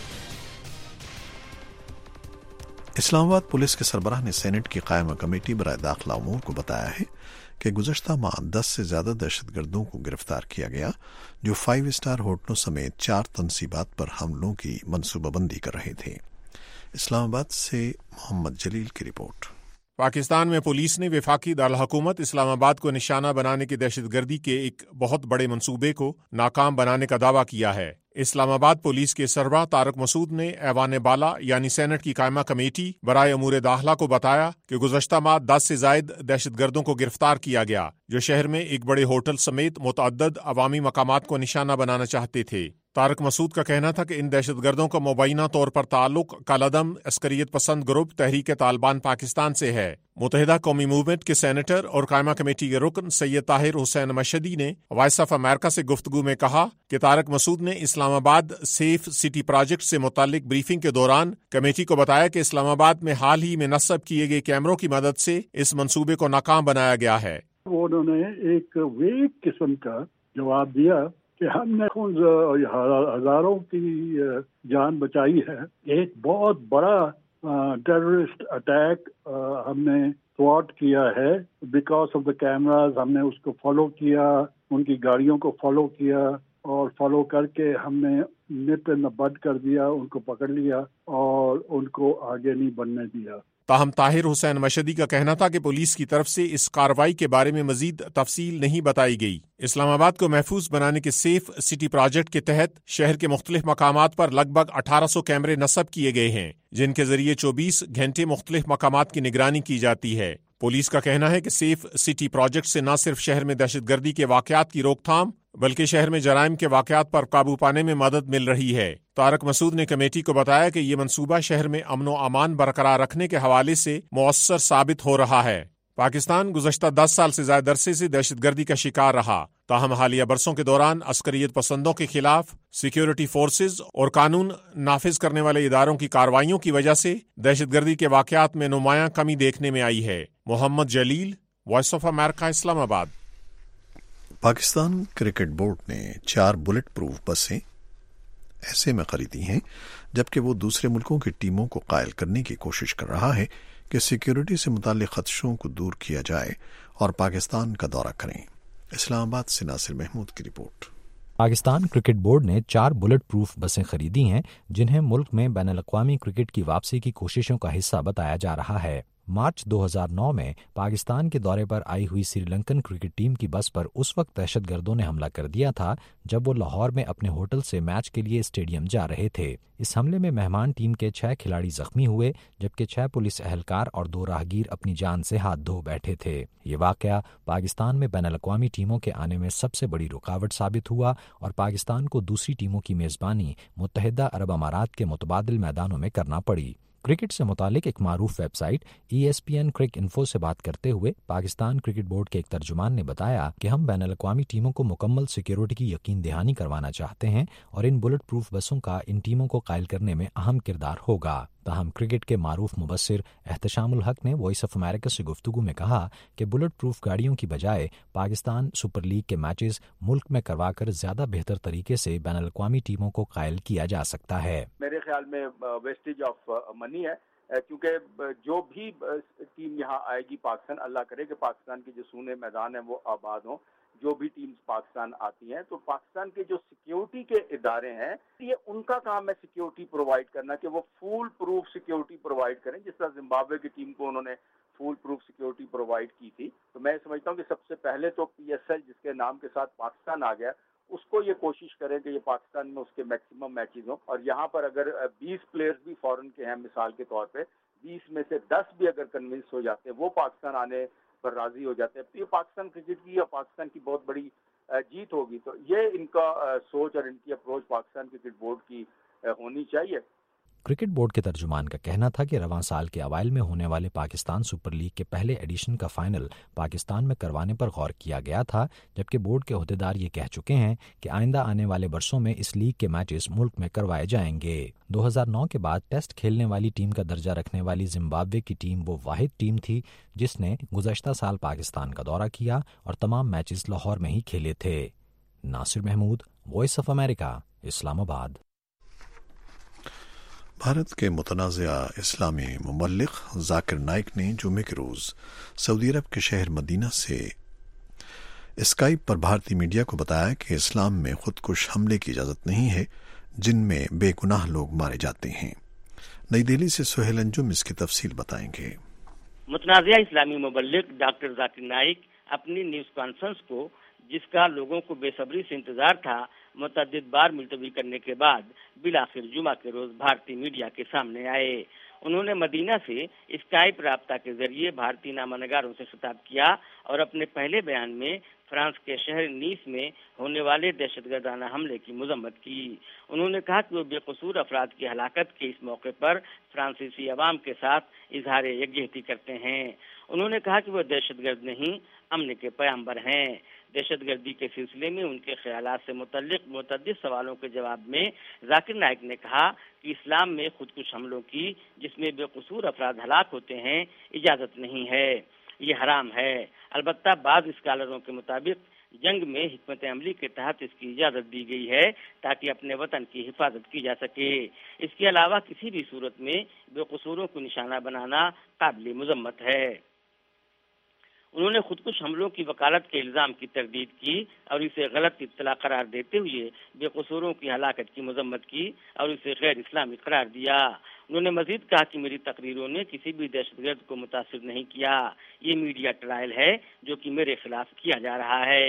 इस्लामाबाद पुलिस के सरबराह ने सेनेट की कायमा कमेटी बराए दाखिला उमूर को बताया है कि गुज़श्ता माह दस से ज्यादा दहशतगर्दों को गिरफ्तार किया गया जो फाइव स्टार होटलों समेत चार तनसीबात पर हमलों की मनसूबाबंदी कर रहे थे। इस्लामाबाद से मोहम्मद जलील की रिपोर्ट। पाकिस्तान में पुलिस ने वफाकी दारकूमत इस्लामाबाद को निशाना बनाने की दहशतगर्दी के एक बहुत बड़े मंसूबे को नाकाम बनाने का दावा किया है। इस्लामाबाद पुलिस के सरबराह तारक मसूद ने ऐवान बाला यानी सेनेट की कायमा कमेटी बराए अमूर दाखिला को बताया कि गुज़श्ता माह दस से जायद दहशतगर्दों को गिरफ्तार किया गया जो शहर में एक बड़े होटल समेत मुतअद्दिद अवामी मकामात को निशाना बनाना चाहते थे। तारक मसूद का कहना था कि इन दहशतगर्दों का मुबैना तौर पर ताल्लुक कालादम अस्करियत पसंद ग्रुप तहरीक तालिबान पाकिस्तान से है। मुत्तहिदा कौमी मूवमेंट के सेनेटर और कायमा कमेटी के रुकन सैयद ताहिर हुसैन मशदी ने वॉइस ऑफ अमेरिका से गुफ्तगू में कहा कि तारक मसूद ने इस्लामाबाद सेफ सिटी प्रोजेक्ट से मुतालिक ब्रीफिंग के दौरान कमेटी को बताया कि इस्लामाबाद में हाल ही में नस्ब किए गए कैमरों की मदद से इस मंसूबे को नाकाम बनाया गया है। उन्होंने एक वेग किस्म का जवाब दिया कि हमने हजारों की जान बचाई है। एक बहुत बड़ा टेररिस्ट अटैक हमने थ्वाट किया है बिकॉज ऑफ द कैमरास। हमने उसको फॉलो किया, उनकी गाड़ियों को फॉलो किया और फॉलो करके हमने निप इन द बड कर दिया, उनको पकड़ लिया और उनको आगे नहीं बढ़ने दिया। ताहम ताहिर हुसैन मशदी का कहना था कि पुलिस की तरफ से इस कार्रवाई के बारे में मजीद तफसील नहीं बताई गई। इस्लामाबाद को महफूज बनाने के सेफ सिटी प्रोजेक्ट के तहत शहर के मुख्तलिफ मकामात पर लगभग अठारह सौ कैमरे नस्ब किए गए हैं जिनके जरिए चौबीस घंटे मुख्तलिफ मकामात की निगरानी की जाती है। पुलिस का कहना है कि सेफ सिटी प्रोजेक्ट से न सिर्फ शहर में दहशतगर्दी के वाकयात की रोकथाम बल्कि शहर में जराइम के वाकयात पर काबू पाने में मदद मिल रही है। तारक मसूद ने कमेटी को बताया कि ये मंसूबा शहर में अमन व अमान बरकरार रखने के हवाले से मुअस्सर साबित हो रहा है। पाकिस्तान गुज़श्ता दस साल से ज्यादा अरसे से दहशतगर्दी का शिकार रहा। ताहम हालिया बरसों के दौरान अस्करियत पसंदों के खिलाफ सिक्योरिटी फोर्सेज और कानून नाफिज करने वाले इदारों की कार्रवाइयों की वजह से दहशतगर्दी के वाकयात में नुमायां कमी देखने में आई है। Mohammad Jalil, voice of America, Islamabad. Pakistan cricket board ने चार बुलेट प्रूफ बसें ऐसे में खरीदी हैं जबकि वो दूसरे मुल्कों की टीमों को कायल करने की कोशिश कर रहा है कि सिक्योरिटी से मुताल्लिक खदशों को दूर किया जाए और पाकिस्तान का दौरा करें। इस्लामाबाद से नासिर महमूद की रिपोर्ट। पाकिस्तान क्रिकेट बोर्ड ने चार बुलेट प्रूफ बसें खरीदी हैं जिन्हें मुल्क में बैनुल अक़वामी क्रिकेट की वापसी की कोशिशों का हिस्सा बताया जा रहा है। मार्च दो हज़ार नौ में पाकिस्तान के दौरे पर आई हुई श्रीलंकन क्रिकेट टीम की बस पर उस वक्त दहशतगर्दों ने हमला कर दिया था जब वो लाहौर में अपने होटल से मैच के लिए स्टेडियम जा रहे थे। इस हमले में मेहमान टीम के छह खिलाड़ी जख्मी हुए जबकि छह पुलिस एहलकार और दो राहगीर अपनी जान से हाथ धो बैठे थे। ये वाकया पाकिस्तान में बैनुल अक़वामी टीमों के आने में सबसे बड़ी रुकावट साबित हुआ और पाकिस्तान को दूसरी टीमों की मेजबानी मुत्तहिदा अरब अमारात के मुतबादिल मैदानों में करना पड़ी। क्रिकेट से मुतालिक एक मारूफ website E S P N Cric info से बात करते हुए पाकिस्तान क्रिकेट बोर्ड के एक तर्जुमान ने बताया कि हम बैनुल अक़वामी टीमों को मुकम्मल सिक्योरिटी की यकीन दहानी करवाना चाहते हैं और इन बुलेट प्रूफ बसों का इन टीमों को कायल करने में अहम किरदार होगा। ताहम क्रिकेट के मारूफ मुबस्सिर एहतशामुल हक ने वॉइस ऑफ अमेरिका से गुफ्तगू में कहा कि बुलेट प्रूफ गाड़ियों की बजाय पाकिस्तान सुपर लीग के मैचेस मुल्क में करवाकर ज्यादा बेहतर तरीके से बैनुल अक़वामी टीमों को कायल किया जा सकता है। मेरे ख्याल में वेस्टेज ऑफ मनी है क्योंकि जो भी टीम यहाँ आएगी पाकिस्तान, अल्लाह करे कि पाकिस्तान के जो सूने मैदान है वो आबाद हों। जो भी टीम्स पाकिस्तान आती हैं तो पाकिस्तान के जो सिक्योरिटी के इदारे हैं ये उनका काम है सिक्योरिटी प्रोवाइड करना कि वो फुल प्रूफ सिक्योरिटी प्रोवाइड करें। जिस तरह जिम्बाब्वे की टीम को उन्होंने फुल प्रूफ सिक्योरिटी प्रोवाइड की थी, तो मैं समझता हूँ कि सबसे पहले तो पी एस एल जिसके नाम के साथ पाकिस्तान आ गया उसको ये कोशिश करें कि ये पाकिस्तान में उसके मैक्सिमम मैचेस हों। और यहाँ पर अगर बीस प्लेयर्स भी फॉरेन के हैं मिसाल के तौर पे, बीस में से दस भी अगर कन्विंस हो जाते हैं वो पाकिस्तान आने पर राजी हो जाते हैं तो ये पाकिस्तान क्रिकेट की या पाकिस्तान की बहुत बड़ी जीत होगी। तो ये इनका सोच और इनकी अप्रोच पाकिस्तान क्रिकेट बोर्ड की होनी चाहिए। क्रिकेट बोर्ड के तर्जुमान का कहना था कि रवां साल के अवाइल में होने वाले पाकिस्तान सुपर लीग के पहले एडिशन का फाइनल पाकिस्तान में करवाने पर गौर किया गया था, जबकि बोर्ड के अहदेदार ये कह चुके हैं कि आइंदा आने वाले वर्षों में इस लीग के मैचेस मुल्क में करवाए जाएंगे। दो हज़ार नौ के बाद टेस्ट खेलने वाली टीम का दर्जा रखने वाली जिम्बाब्वे की टीम वो वाहिद टीम थी जिसने गुज़श्ता साल पाकिस्तान का दौरा किया और तमाम मैचेस लाहौर में ही खेले थे। Nasir Mahmood, voice of America, Islamabad. Bharat के मुतनाज़ा इस्लामी मुबल्लिग जाकिर नाइक ने जुमे के रोज़ सऊदी अरब के शहर मदीना से स्काइप पर भारतीय मीडिया को बताया कि इस्लाम में खुदकुश हमले की इजाज़त नहीं है जिनमें बेगुनाह लोग मारे जाते हैं। नई दिल्ली से सुहेल अंजुम इसकी तफसील बताएंगे। मुतनाज़ा इस्लामी मुबल्लिग डॉक्टर जाकिर नाइक अपनी न्यूज़ कॉन्फ्रेंस को, जिसका लोगों को बेसब्री से इंतजार था, मुतअद्दिद बार मुलतवी करने के बाद बिलाखिर जुमा के रोज भारतीय मीडिया के सामने आए। उन्होंने मदीना से स्काइप राब्ता के जरिए भारतीय नामानगारों से खिताब किया और अपने पहले बयान में फ्रांस के शहर नीस में होने वाले दहशतगर्दाना हमले की मजम्मत की। उन्होंने कहा कि वो बेकसूर अफराद की हलाकत के इस मौके पर फ्रांसीसी अवाम के साथ इजहार यकजहती करते हैं। उन्होंने कहा कि वो दहशतगर्द नहीं, अमन के पैगंबर हैं। दहशतगर्दी के सिलसिले में उनके ख्यालात से मुतल्लिक मुतअद्दिद सवालों के जवाब में जाकिर नाइक ने कहा कि इस्लाम में खुदकुश हमलों की, जिसमें बेकसूर अफराद हलाक होते हैं, इजाज़त नहीं है, ये हराम है। अलबत्ता बाज़ स्कॉलरों के मुताबिक जंग में हिकमत अमली के तहत इसकी इजाज़त दी गई है ताकि अपने वतन की हिफाजत की जा सके। इसके अलावा किसी भी सूरत में बेकसूरों को निशाना बनाना काबिल मुजम्मत है। उन्होंने खुदकुश हमलों की वकालत के इल्ज़ाम की तरदीद की और इसे गलत इत्तला करार देते हुए बेकसूरों की हलाकत की मजम्मत की और इसे गैर इस्लामी करार दिया। उन्होंने मजीद कहा कि मेरी तकरीरों ने किसी भी दहशतगर्द को मुतासिर नहीं किया, ये मीडिया ट्रायल है जो कि मेरे खिलाफ किया जा रहा है।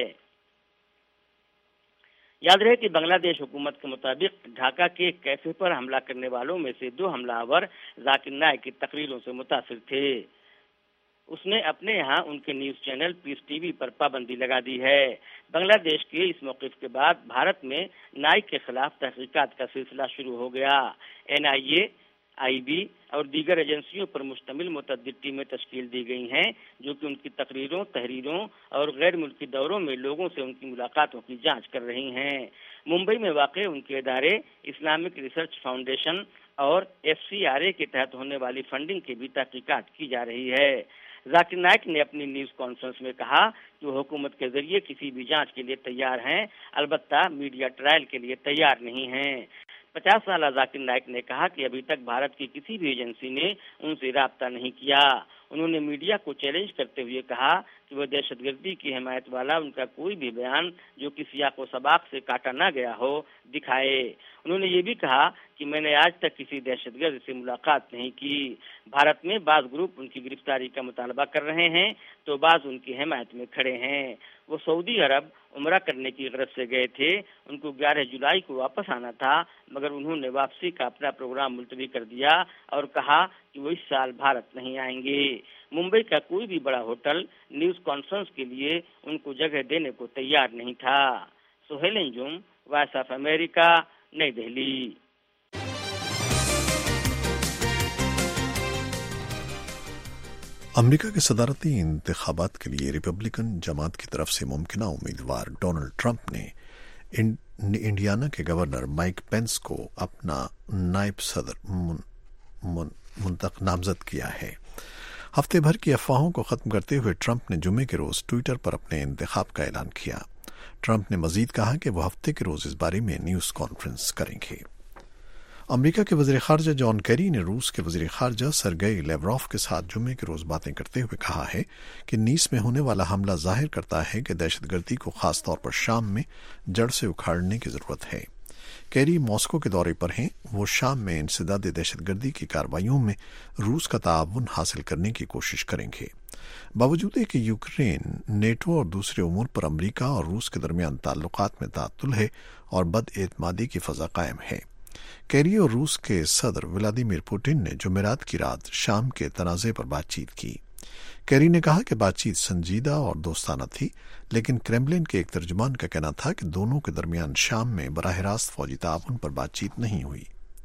याद रहे कि बांग्लादेश हुकूमत के मुताबिक ढाका के एक कैफे पर हमला करने वालों में से दो हमलावर जाकिर नाइक की तकरीरों से मुतासिर थे। उसने अपने यहाँ उनके न्यूज चैनल पीस टीवी पर पाबंदी लगा दी है। बांग्लादेश के इस मौक़िफ़ के बाद भारत में नाइक के खिलाफ तहकीकात का सिलसिला शुरू हो गया। एन आई ए, आई बी और दीगर एजेंसियों पर मुश्तमिल मुतअद्दिद टीमें तश्कील दी गई हैं जो कि उनकी तकरीरों, तहरीरों और गैर मुल्की दौरों में लोगों से उनकी मुलाकातों की जांच कर रही हैं। मुंबई में वाक़े उनके इदारे इस्लामिक रिसर्च फाउंडेशन और एफ सी आर ए के तहत होने वाली फंडिंग की भी तहकीकात की जा रही है। जाकिर नाइक ने अपनी न्यूज़ कॉन्फ्रेंस में कहा कि वो हुकूमत के जरिए किसी भी जांच के लिए तैयार हैं, अलबत्ता मीडिया ट्रायल के लिए तैयार नहीं हैं। पचास साल जाकिर नाइक ने कहा कि अभी तक भारत की किसी भी एजेंसी ने उनसे राब्ता नहीं किया। उन्होंने मीडिया को चैलेंज करते हुए कहा कि वह दहशतगर्दी की हिमायत वाला उनका कोई भी बयान जो कि सियाक व सबाक से काटा ना गया हो दिखाए। उन्होंने ये भी कहा कि मैंने आज तक किसी दहशतगर्द से मुलाकात नहीं की। भारत में बाज़ ग्रुप उनकी गिरफ्तारी का मुतालबा कर रहे हैं तो बाज़ उनकी हिमायत में खड़े हैं। वो सऊदी अरब उम्रा करने की गरज से गए थे। उनको ग्यारह जुलाई को वापस आना था, मगर उन्होंने वापसी का अपना प्रोग्राम मुलतवी कर दिया और कहा कि वो इस साल भारत नहीं आएंगे। मुंबई का कोई भी बड़ा होटल न्यूज़ कॉन्फ्रेंस के लिए उनको जगह देने को तैयार नहीं था। Suhail Anjum, voice of America, नई दिल्ली। अमेरिका के सदारती इंतखाबात के लिए रिपब्लिकन जमात की तरफ से मुमकिना उम्मीदवार डोनाल्ड ट्रंप ने इंडियाना के गवर्नर माइक पेंस को अपना नायब सदर मुन, मुन, मुंतख नामजद किया है। हफ्ते भर की अफवाहों को खत्म करते हुए ट्रंप ने जुमे के रोज ट्विटर पर अपने इंतखाब का ऐलान किया। ट्रंप ने मजीद कहा कि वह हफ्ते के रोज इस बारे में न्यूज कॉन्फ्रेंस करेंगे। अमेरिका के वज़ीर ख़ारजा जॉन केरी ने रूस के वज़ीर ख़ारजा सरगेई लेवरोव के साथ जुमे के रोज बातें करते हुए कहा है कि नीस में होने वाला हमला जाहिर करता है कि दहशतगर्दी को खास तौर पर शाम में जड़ से उखाड़ने की जरूरत है। केरी मॉस्को के दौरे पर हैं। वो शाम में इंसदाद दहशतगर्दी की कार्रवाइयों में रूस का ताउन हासिल करने की कोशिश करेंगे। बावजूद कि यूक्रेन, नेटो और दूसरे उमूर पर अमरीका और रूस के दरमियान ताल्लुकात में तातुल है और बदएतमादी की फजा कायम है। केरी और रूस के सदर व्लादिमीर पुतिन ने जुमेरात की रात शाम के तनाज़े पर बातचीत की। केरी ने कहा कि बातचीत संजीदा और दोस्ताना थी, लेकिन क्रेमलिन के एक तर्जुमान का कहना था कि दोनों के दरमियान शाम में बराह रास्त फौजी ताउन पर बातचीत नहीं हुई।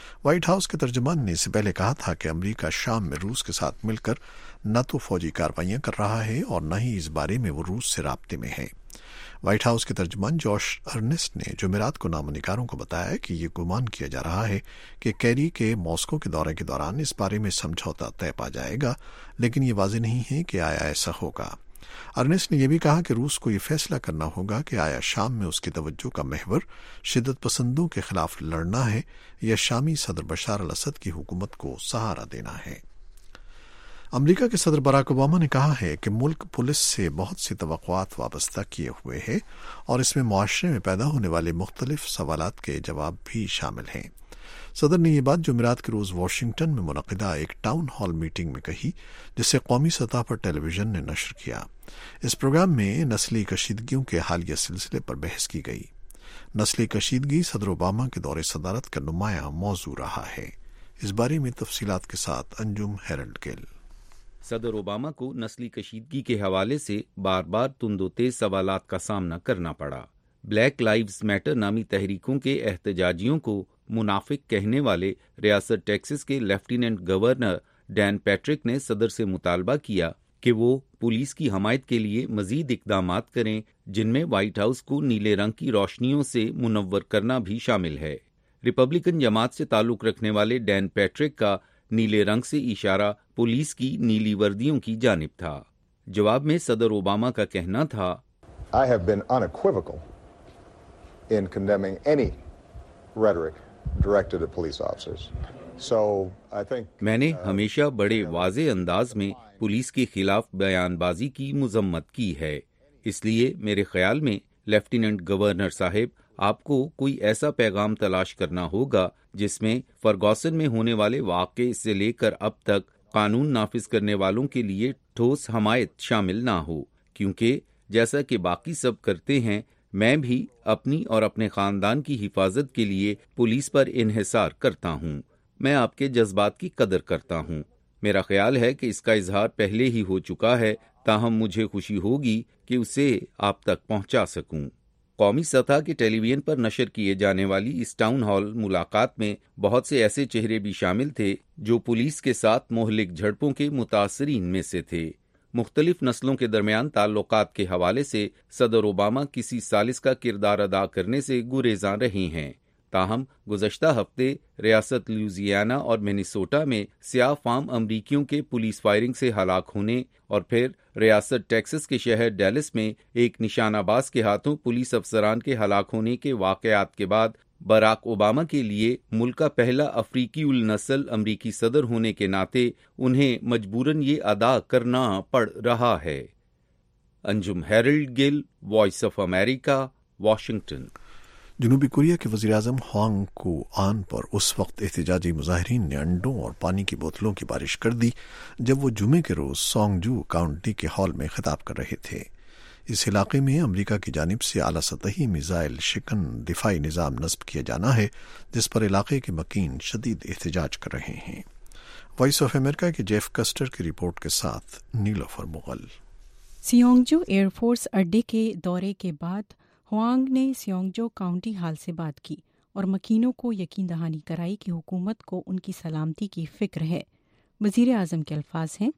وائٹ ہاؤس کے ترجمان نے اس سے پہلے کہا تھا کہ امریکہ شام میں روس کے ساتھ مل کر نہ تو فوجی کارروائیاں کر رہا ہے اور نہ ہی اس بارے میں وہ روس سے رابطے میں ہے۔ وائٹ ہاؤس کے ترجمان جوش ارنسٹ نے جمعرات کو نامہ نگاروں کو بتایا کہ یہ گمان کیا جا رہا ہے کہ کیری کے ماسکو کے دورے کے دوران اس بارے میں سمجھوتا طے پا جائے گا، لیکن یہ واضح نہیں ہے کہ آیا ایسا ہوگا۔ ارنسٹ نے یہ بھی کہا کہ روس کو یہ فیصلہ کرنا ہوگا کہ آیا شام میں اس کی توجہ کا محور شدت پسندوں کے خلاف لڑنا ہے یا شامی صدر بشار الاسد کی حکومت کو سہارا دینا ہے۔ امریکہ کے صدر براک اوباما نے کہا ہے کہ ملک پولیس سے بہت سی توقعات وابستہ کیے ہوئے ہے اور اس میں معاشرے میں پیدا ہونے والے مختلف سوالات کے جواب بھی شامل ہیں۔ صدر نے یہ بات جمعرات کے روز واشنگٹن میں منعقدہ ایک ٹاؤن ہال میٹنگ میں کہی، جسے قومی سطح پر ٹیلی ویژن نے نشر کیا۔ اس پروگرام میں نسلی کشیدگیوں کے حالیہ سلسلے پر بحث کی گئی۔ نسلی کشیدگی صدر اوباما کے دور صدارت کا نمایاں موضوع رہا ہے۔ اس بارے میں تفصیلات کے ساتھ انجم ہیرلڈ گل۔ صدر اوباما کو نسلی کشیدگی کے حوالے سے بار بار تند و تیز سوالات کا سامنا کرنا پڑا۔ بلیک لائیوز میٹر نامی تحریکوں کے احتجاجیوں کو منافق کہنے والے ریاست ٹیکسس کے لیفٹیننٹ گورنر ڈین پیٹرک نے صدر سے مطالبہ کیا کہ وہ پولیس کی حمایت کے لیے مزید اقدامات کریں، جن میں وائٹ ہاؤس کو نیلے رنگ کی روشنیوں سے منور کرنا بھی شامل ہے۔ ریپبلکن جماعت سے تعلق رکھنے والے ڈین پیٹرک کا نیلے رنگ سے اشارہ پولیس کی نیلی وردیوں کی جانب تھا۔ جواب میں صدر اوباما کا کہنا تھا، I have been unequivocal in condemning any rhetoric directed at police officers. So I think میں نے ہمیشہ بڑے واضح انداز میں پولیس کے خلاف بیان بازی کی مذمت کی ہے۔ اس لیے میرے خیال میں لیفٹیننٹ گورنر صاحب، آپ کو کوئی ایسا پیغام تلاش کرنا ہوگا جس میں فرگوسن میں ہونے والے واقعے سے لے کر اب تک قانون نافذ کرنے والوں کے لیے ٹھوس حمایت شامل نہ ہو، کیونکہ جیسا کہ باقی سب کرتے ہیں، میں بھی اپنی اور اپنے خاندان کی حفاظت کے لیے پولیس پر انحصار کرتا ہوں۔ میں آپ کے جذبات کی قدر کرتا ہوں۔ میرا خیال ہے کہ اس کا اظہار پہلے ہی ہو چکا ہے، تاہم مجھے خوشی ہوگی کہ اسے آپ تک پہنچا سکوں۔ قومی سطح کے ٹیلی ویژن پر نشر کیے جانے والی اس ٹاؤن ہال ملاقات میں بہت سے ایسے چہرے بھی شامل تھے جو پولیس کے ساتھ مہلک جھڑپوں کے متاثرین میں سے تھے۔ مختلف نسلوں کے درمیان تعلقات کے حوالے سے صدر اوباما کسی ثالث کا کردار ادا کرنے سے گریزاں رہے ہیں، تاہم گزشتہ ہفتے ریاست لوئزیانا اور منیسوٹا میں سیاہ فام امریکیوں کے پولیس فائرنگ سے ہلاک ہونے اور پھر ریاست ٹیکسس کے شہر ڈیلس میں ایک نشانہ باز کے ہاتھوں پولیس افسران کے ہلاک ہونے کے واقعات کے بعد براک اوباما کے لیے ملک کا پہلا افریقی النسل امریکی صدر ہونے کے ناطے انہیں مجبوراً یہ ادا کرنا پڑ رہا ہے۔ Anjum Harold Gill, voice of America, Washington. جنوبی کوریا کے وزیر اعظم ہوانگ کو آن پر اس وقت احتجاجی مظاہرین نے انڈوں اور پانی کی بوتلوں کی بارش کر دی جب وہ جمعے کے روز سونگ جو کاؤنٹی کے ہال میں خطاب کر رہے تھے۔ اس علاقے میں امریکہ کی جانب سے اعلیٰ سطحی میزائل شکن دفاعی نظام نصب کیا جانا ہے، جس پر علاقے کے مکین شدید احتجاج کر رہے ہیں۔ وائس آف امریکہ کے جیف کسٹر کی رپورٹ کے ساتھ Nilofar Mughal. Seongju air force اڈے کے دورے کے بعد ہوانگ نے سیونگجو کاؤنٹی ہال سے بات کی اور مکینوں کو یقین دہانی کرائی کہ حکومت کو ان کی سلامتی کی فکر ہے۔ وزیر اعظم کے الفاظ ہیں،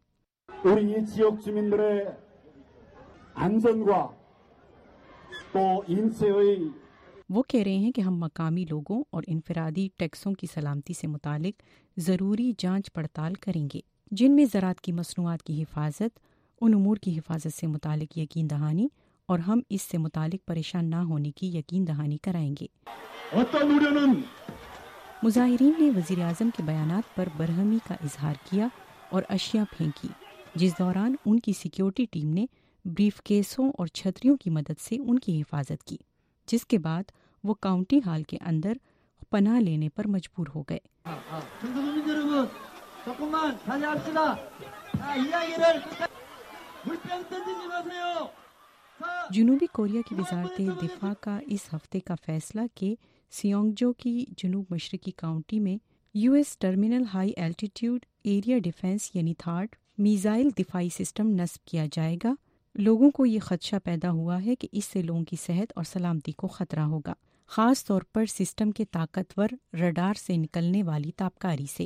وہ کہہ رہے ہیں کہ ہم مقامی لوگوں اور انفرادی ٹیکسوں کی سلامتی سے متعلق ضروری جانچ پڑتال کریں گے، جن میں زراعت کی مصنوعات کی حفاظت، ان امور کی حفاظت سے متعلق یقین دہانی اور ہم اس سے متعلق پریشان نہ ہونے کی یقین دہانی کرائیں گے۔ مظاہرین نے وزیر اعظم کے بیانات پر برہمی کا اظہار کیا اور اشیاء پھینکی، جس دوران ان کی سیکیورٹی ٹیم نے بریف کیسوں اور چھتریوں کی مدد سے ان کی حفاظت کی، جس کے بعد وہ کاؤنٹی ہال کے اندر پناہ لینے پر مجبور ہو گئے۔ جنوبی کوریا کی وزارت دفاع کا اس ہفتے کا فیصلہ کہ سیونگجو کی جنوب مشرقی کاؤنٹی میں U S terminal high altitude area defense یعنی تھاڈ میزائل دفاعی سسٹم نصب کیا جائے گا، لوگوں کو یہ خدشہ پیدا ہوا ہے کہ اس سے لوگوں کی صحت اور سلامتی کو خطرہ ہوگا، خاص طور پر سسٹم کے طاقتور رڈار سے نکلنے والی تابکاری سے۔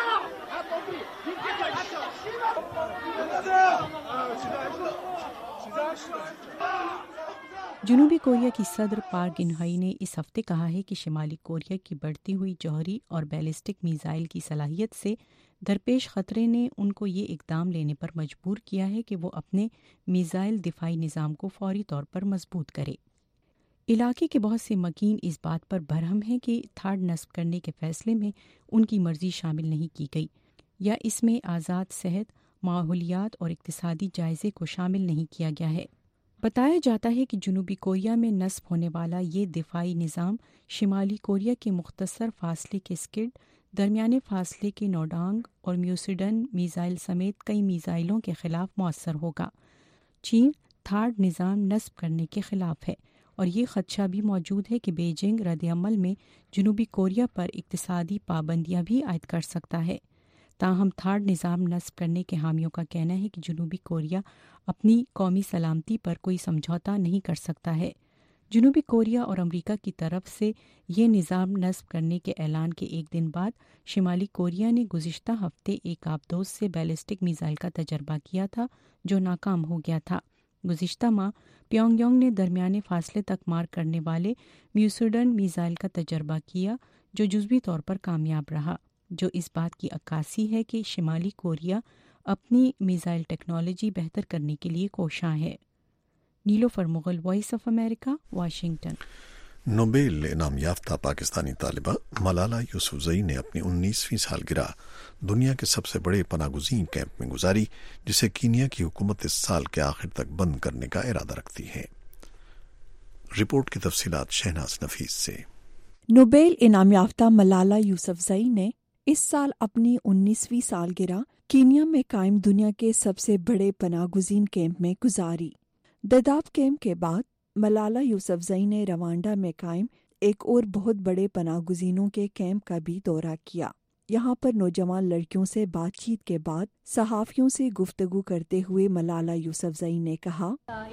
جنوبی کوریا کی صدر پارک گن ہائی نے اس ہفتے کہا ہے کہ شمالی کوریا کی بڑھتی ہوئی جوہری اور بیلسٹک میزائل کی صلاحیت سے درپیش خطرے نے ان کو یہ اقدام لینے پر مجبور کیا ہے کہ وہ اپنے میزائل دفاعی نظام کو فوری طور پر مضبوط کرے۔ علاقے کے بہت سے مکین اس بات پر برہم ہیں کہ تھاڈ نصب کرنے کے فیصلے میں ان کی مرضی شامل نہیں کی گئی یا اس میں آزاد صحت، ماحولیات اور اقتصادی جائزے کو شامل نہیں کیا گیا ہے۔ بتایا جاتا ہے کہ جنوبی کوریا میں نصب ہونے والا یہ دفاعی نظام شمالی کوریا کے مختصر فاصلے کے اسکڈ، درمیانے فاصلے کے نوڈانگ اور میوسیڈن میزائل سمیت کئی میزائلوں کے خلاف مؤثر ہوگا۔ چین تھاڈ نظام نصب کرنے کے خلاف ہے اور یہ خدشہ بھی موجود ہے کہ بیجنگ رد عمل میں جنوبی کوریا پر اقتصادی پابندیاں بھی عائد کر سکتا ہے۔ تاہم تھاڈ نظام نصب کرنے کے حامیوں کا کہنا ہے کہ جنوبی کوریا اپنی قومی سلامتی پر کوئی سمجھوتا نہیں کر سکتا ہے۔ جنوبی کوریا اور امریکہ کی طرف سے یہ نظام نصب کرنے کے اعلان کے ایک دن بعد شمالی کوریا نے گزشتہ ہفتے ایک آبدوز سے بیلسٹک میزائل کا تجربہ کیا تھا جو ناکام ہو گیا تھا۔ گزشتہ ماہ پیونگ یانگ نے درمیانے فاصلے تک مار کرنے والے میوسیڈن میزائل کا تجربہ کیا جو جزوی طور پر کامیاب رہا، جو اس بات کی عکاسی ہے کہ شمالی کوریا اپنی میزائل ٹیکنالوجی بہتر کرنے کے لیے کوشاں ہے۔ Nilofar Mughal, voice of America, Washington. Nobel انعام یافتہ پاکستانی طالبہ ملالہ یوسفزئی نے اپنی انیسویں سالگرہ دنیا کے سب سے بڑے پناہ گزین کیمپ میں گزاری، جسے کینیا کی حکومت اس سال کے آخر تک بند کرنے کا ارادہ رکھتی ہے۔ رپورٹ کی تفصیلات شہناز نفیس سے۔ نوبیل انعام یافتہ ملالہ یوسفزئی نے اس سال اپنی انیسویں سالگرہ کینیا میں قائم دنیا کے سب سے بڑے پناہ گزین کیمپ میں گزاری۔ دداب کیمپ کے بعد ملالہ یوسفزئی نے روانڈا میں قائم ایک اور بہت بڑے پناہ گزینوں کے کیمپ کا بھی دورہ کیا۔ یہاں پر نوجوان لڑکیوں سے بات چیت کے بعد صحافیوں سے گفتگو کرتے ہوئے ملالہ یوسفزئی نے کہا،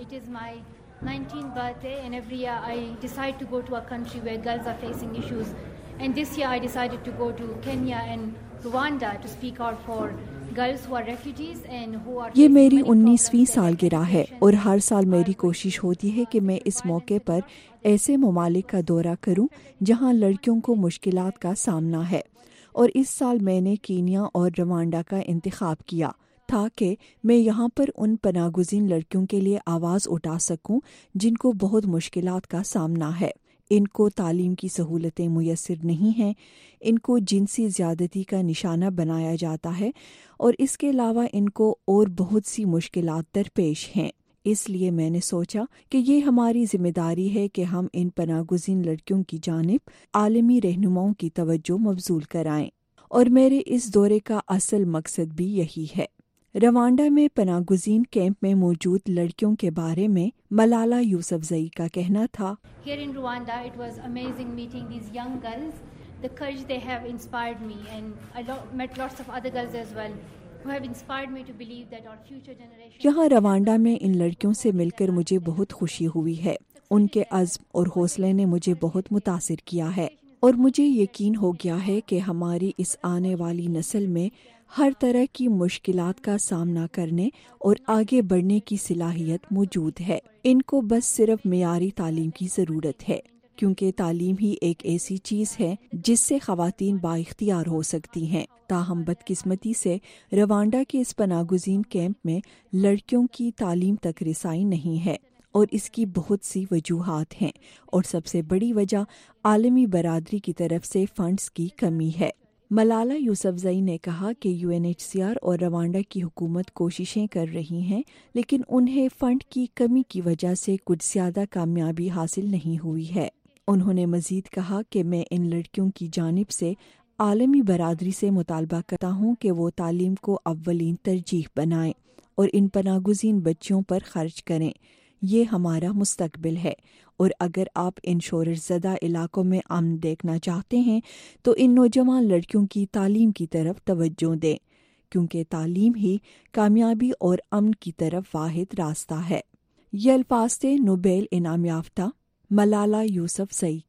nineteenth birthday and every year I decide to go to a country where girls are facing issues, and this year I decided to go to Kenya and Rwanda to speak out for girls who are refugees and who are یہ میری انیسویں سالگرہ ہے اور ہر سال میری کوشش ہوتی ہے کہ میں اس موقع پر ایسے ممالک کا دورہ کروں جہاں لڑکیوں کو مشکلات کا سامنا ہے، اور اس سال میں نے کینیا اور روانڈا کا انتخاب کیا تاکہ میں یہاں پر ان پناہ گزین لڑکیوں کے لیے آواز اٹھا سکوں جن کو بہت مشکلات کا سامنا ہے۔ ان کو تعلیم کی سہولتیں میسر نہیں ہیں، ان کو جنسی زیادتی کا نشانہ بنایا جاتا ہے، اور اس کے علاوہ ان کو اور بہت سی مشکلات درپیش ہیں۔ اس لیے میں نے سوچا کہ یہ ہماری ذمہ داری ہے کہ ہم ان پناہ گزین لڑکیوں کی جانب عالمی رہنماؤں کی توجہ مبذول کرائیں، اور میرے اس دورے کا اصل مقصد بھی یہی ہے۔ روانڈا میں پناہ گزین کیمپ میں موجود لڑکیوں کے بارے میں ملالہ یوسفزئی کا کہنا تھا، Here in Rwanda it was amazing meeting these young girls. The courage they have inspired me, and I lo- met lots of other girls as well who have inspired me to believe that our future generation. یہاں Rwanda میں ان لڑکیوں سے مل کر مجھے بہت خوشی ہوئی ہے۔ ان کے عزم اور حوصلے نے مجھے بہت متاثر کیا ہے، اور مجھے یقین ہو گیا ہے کہ ہماری اس آنے والی نسل میں ہر طرح کی مشکلات کا سامنا کرنے اور آگے بڑھنے کی صلاحیت موجود ہے۔ ان کو بس صرف معیاری تعلیم کی ضرورت ہے، کیونکہ تعلیم ہی ایک ایسی چیز ہے جس سے خواتین بااختیار ہو سکتی ہیں۔ تاہم بدقسمتی سے روانڈا کے اس پناہ گزین کیمپ میں لڑکیوں کی تعلیم تک رسائی نہیں ہے، اور اس کی بہت سی وجوہات ہیں، اور سب سے بڑی وجہ عالمی برادری کی طرف سے فنڈز کی کمی ہے۔ ملالہ یوسفزئی نے کہا کہ U N H C R اور روانڈا کی حکومت کوششیں کر رہی ہیں، لیکن انہیں فنڈ کی کمی کی وجہ سے کچھ زیادہ کامیابی حاصل نہیں ہوئی ہے۔ انہوں نے مزید کہا کہ میں ان لڑکیوں کی جانب سے عالمی برادری سے مطالبہ کرتا ہوں کہ وہ تعلیم کو اولین ترجیح بنائیں اور ان پناہ گزین بچیوں پر خرچ کریں۔ یہ ہمارا مستقبل ہے، اور اگر آپ ان شورش زدہ علاقوں میں امن دیکھنا چاہتے ہیں تو ان نوجوان لڑکیوں کی تعلیم کی طرف توجہ دیں، کیونکہ تعلیم ہی کامیابی اور امن کی طرف واحد راستہ ہے۔ یہ الفاظ تھے نوبیل انعام یافتہ ملالہ یوسفزئی کے۔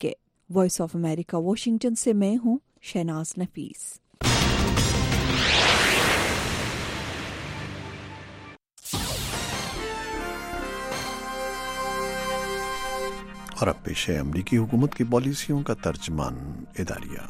वॉइस ऑफ अमेरिका वॉशिंगटन से मैं हूँ शहनाज नफीस। और अब पेश है अमरीकी हुकूमत की पॉलिसियों का तर्जमान इदारिया।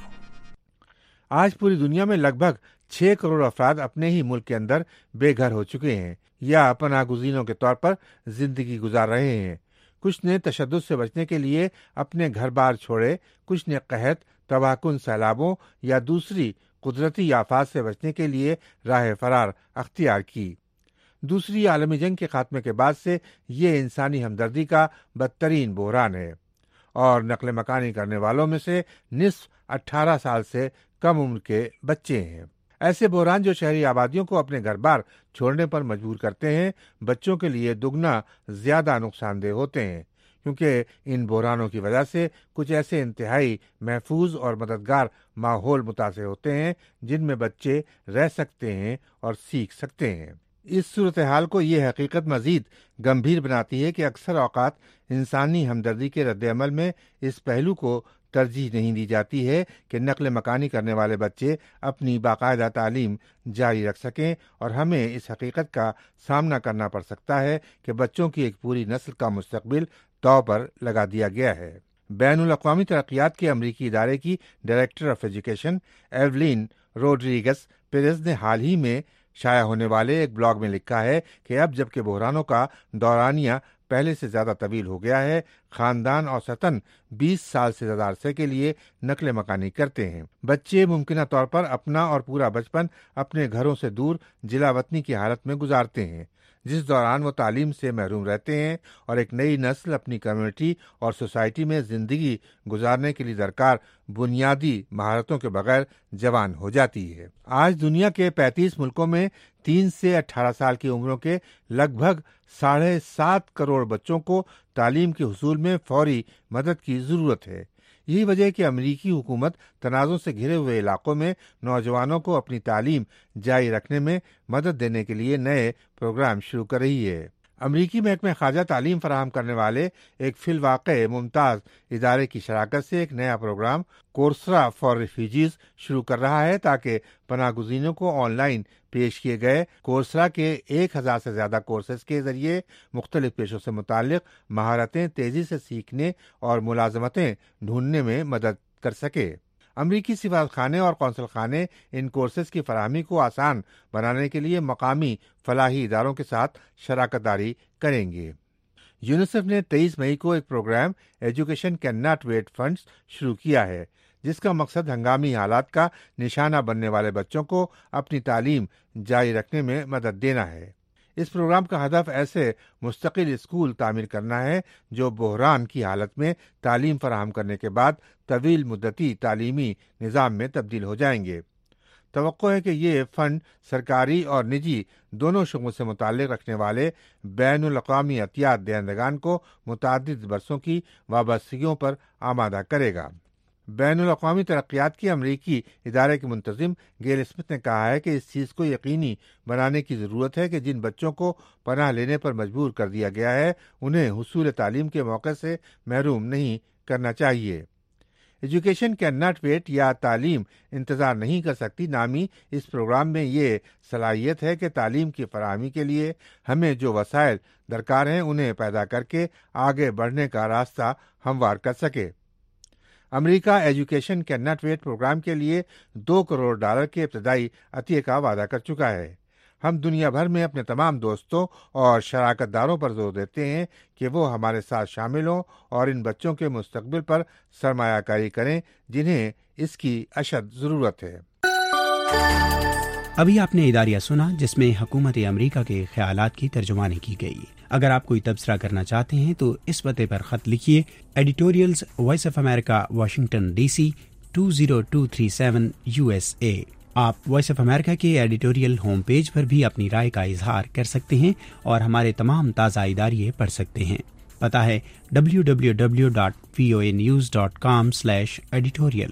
आज पूरी दुनिया में लगभग छह करोड़ अफराद अपने ही मुल्क के अंदर बेघर हो चुके हैं या पनाहगुज़ीनों के तौर पर जिंदगी गुजार रहे हैं। कुछ ने तशद्दुद से बचने के लिए अपने घर बार छोड़े, कुछ ने कहत, तबाहकुन सैलाबों या दूसरी कुदरती आफात से बचने के लिए राह फरार अख्तियार की। दूसरी आलमी जंग के खात्मे के बाद से ये इंसानी हमदर्दी का बदतरीन बहरान है और नकल मकानी करने वालों में से निस्फ अठारह साल से कम उम्र के बच्चे हैं। ऐसे बहरान जो शहरी आबादियों को अपने घर बार छोड़ने पर मजबूर करते हैं, बच्चों के लिए दुगना ज्यादा नुकसानदेह होते हैं, क्योंकि इन बहरानों की वजह से कुछ ऐसे इंतहाई महफूज और मददगार माहौल मुतासिर होते हैं जिनमें बच्चे रह सकते हैं और सीख सकते हैं। इस सूरत हाल को ये हकीकत मजीद गंभीर बनाती है कि अक्सर औकात इंसानी हमदर्दी के रद्द-ए-अमल में इस पहलू को तरजीह नहीं दी जाती है कि नकल मकानी करने वाले बच्चे अपनी बाकायदा तालीम जारी रख सकें, और हमें इस हकीकत का सामना करना पड़ सकता है कि बच्चों की एक पूरी नस्ल का मुस्तकबिल दांव पर लगा दिया गया है। बैनुल अक़वामी तरक्कियात के अमरीकी इदारे की director of education Evelyn Rodriguez Perez ने हाल ही में शाया होने वाले एक ब्लॉग में लिखा है कि अब जबकि बहरानों का दौरानिया पहले से ज्यादा तवील हो गया है, खानदान औसतन बीस साल से ज्यादा अरसे के लिए नकल मकानी करते हैं। बच्चे मुमकिन तौर पर अपना और पूरा बचपन अपने घरों से दूर जिला वतनी की हालत में गुजारते हैं, जिस दौरान वो तालीम से महरूम रहते हैं और एक नई नस्ल अपनी कम्युनिटी और सोसाइटी में जिंदगी गुजारने के लिए दरकार बुनियादी महारतों के बगैर जवान हो जाती है। आज दुनिया के पैंतीस मुल्कों में तीन से अठारह साल की उम्रों के लगभग साढ़े सात करोड़ बच्चों को तालीम के हुसूल में फौरी मदद की जरूरत है। यही वजह है कि अमरीकी हुकूमत तनाज़ों से घिरे हुए इलाकों में नौजवानों को अपनी तालीम जारी रखने में मदद देने के लिए नए प्रोग्राम शुरू कर रही है। अमरीकी महकमे ख़ारजा तालीम फराहम करने वाले एक फिल वाक़े मुमताज़ इदारे की शराकत से एक नया प्रोग्राम कोर्सरा फॉर रिफ्यूजीज शुरू कर रहा है, ताकि पनाहगुज़ीनों को ऑनलाइन पेश किए गए कोर्सरा के एक हजार से ज्यादा कोर्सेज के जरिए मुख्तलिफ पेशों से मुताल्लिक महारतें तेजी से सीखने और मुलाजमतें ढूंढने में मदद कर सके। अमरीकी सिफारत खाने और कौंसल खाने इन कोर्सेज की फराहमी को आसान बनाने के लिए मकामी फलाही इदारों के साथ शराकत दारी करेंगे। यूनिसेफ ने तेईस मई को एक program education can not wait funds शुरू किया है, जिसका मकसद हंगामी हालात का निशाना बनने वाले बच्चों को अपनी तालीम जारी रखने में मदद देना है। इस प्रोग्राम का हदफ ऐसे मुस्तकिल स्कूल तामीर करना है जो बहरान की हालत में तालीम फराहम करने के बाद तवील मुद्दती तालीमी निज़ाम में तब्दील हो जाएंगे। तवक्को है कि ये फंड सरकारी और निजी दोनों शुबों से मुताल्लिक रखने वाले बैनुल अक़वामी अतियात दहिंदगान को मुतअद्दिद बरसों की वाबस्तगियों पर आमादा करेगा। बैनुल अक़वामी तरक्कियात के अमरीकी इदारे के मुंतज़िम गेल स्मिथ ने कहा है कि इस चीज़ को यकीनी बनाने की ज़रूरत है कि जिन बच्चों को पनाह लेने पर मजबूर कर दिया गया है उन्हें हुसूल तालीम के मौके से महरूम नहीं करना चाहिए। एजुकेशन कैन नॉट वेट या तालीम इंतज़ार नहीं कर सकती नामी इस प्रोग्राम में ये सलाहियत है कि तालीम की फराहमी के लिए हमें जो वसाइल दरकार हैं उन्हें पैदा करके आगे बढ़ने का रास्ता हमवार कर सके। अमेरिका education can not wait program के लिए दो करोड़ डॉलर के इब्तदाई अतिये का वादा कर चुका है। हम दुनिया भर में अपने तमाम दोस्तों और शराकतदारों पर जोर देते हैं कि वो हमारे साथ शामिल हों और इन बच्चों के मुस्तकबिल पर सरमायाकारी करें जिन्हें इसकी अशद जरूरत है। अभी आपने इदारिया सुना जिसमें हुकूमत अमरीका के ख्यालात की तर्जुमानी की गई। अगर आप कोई तबसरा करना चाहते हैं तो इस पते पर खत लिखिए, editorials voice of America Washington DC two zero two three seven USA. आप वॉइस ऑफ अमेरिका के एडिटोरियल होम पेज पर भी अपनी राय का इजहार कर सकते हैं और हमारे तमाम ताज़ा इदारिये पढ़ सकते हैं। पता है W W W dot V O A news dot com slash editorial.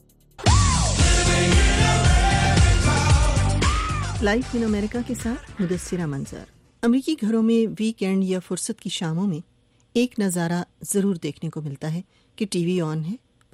Life in America के साथ मुदस्सिरा मंजर। अमरीकी घरों में वीकेंड या फुर्सत की शामों में एक नज़ारा ज़रूर देखने को मिलता है कि टीवी ऑन है,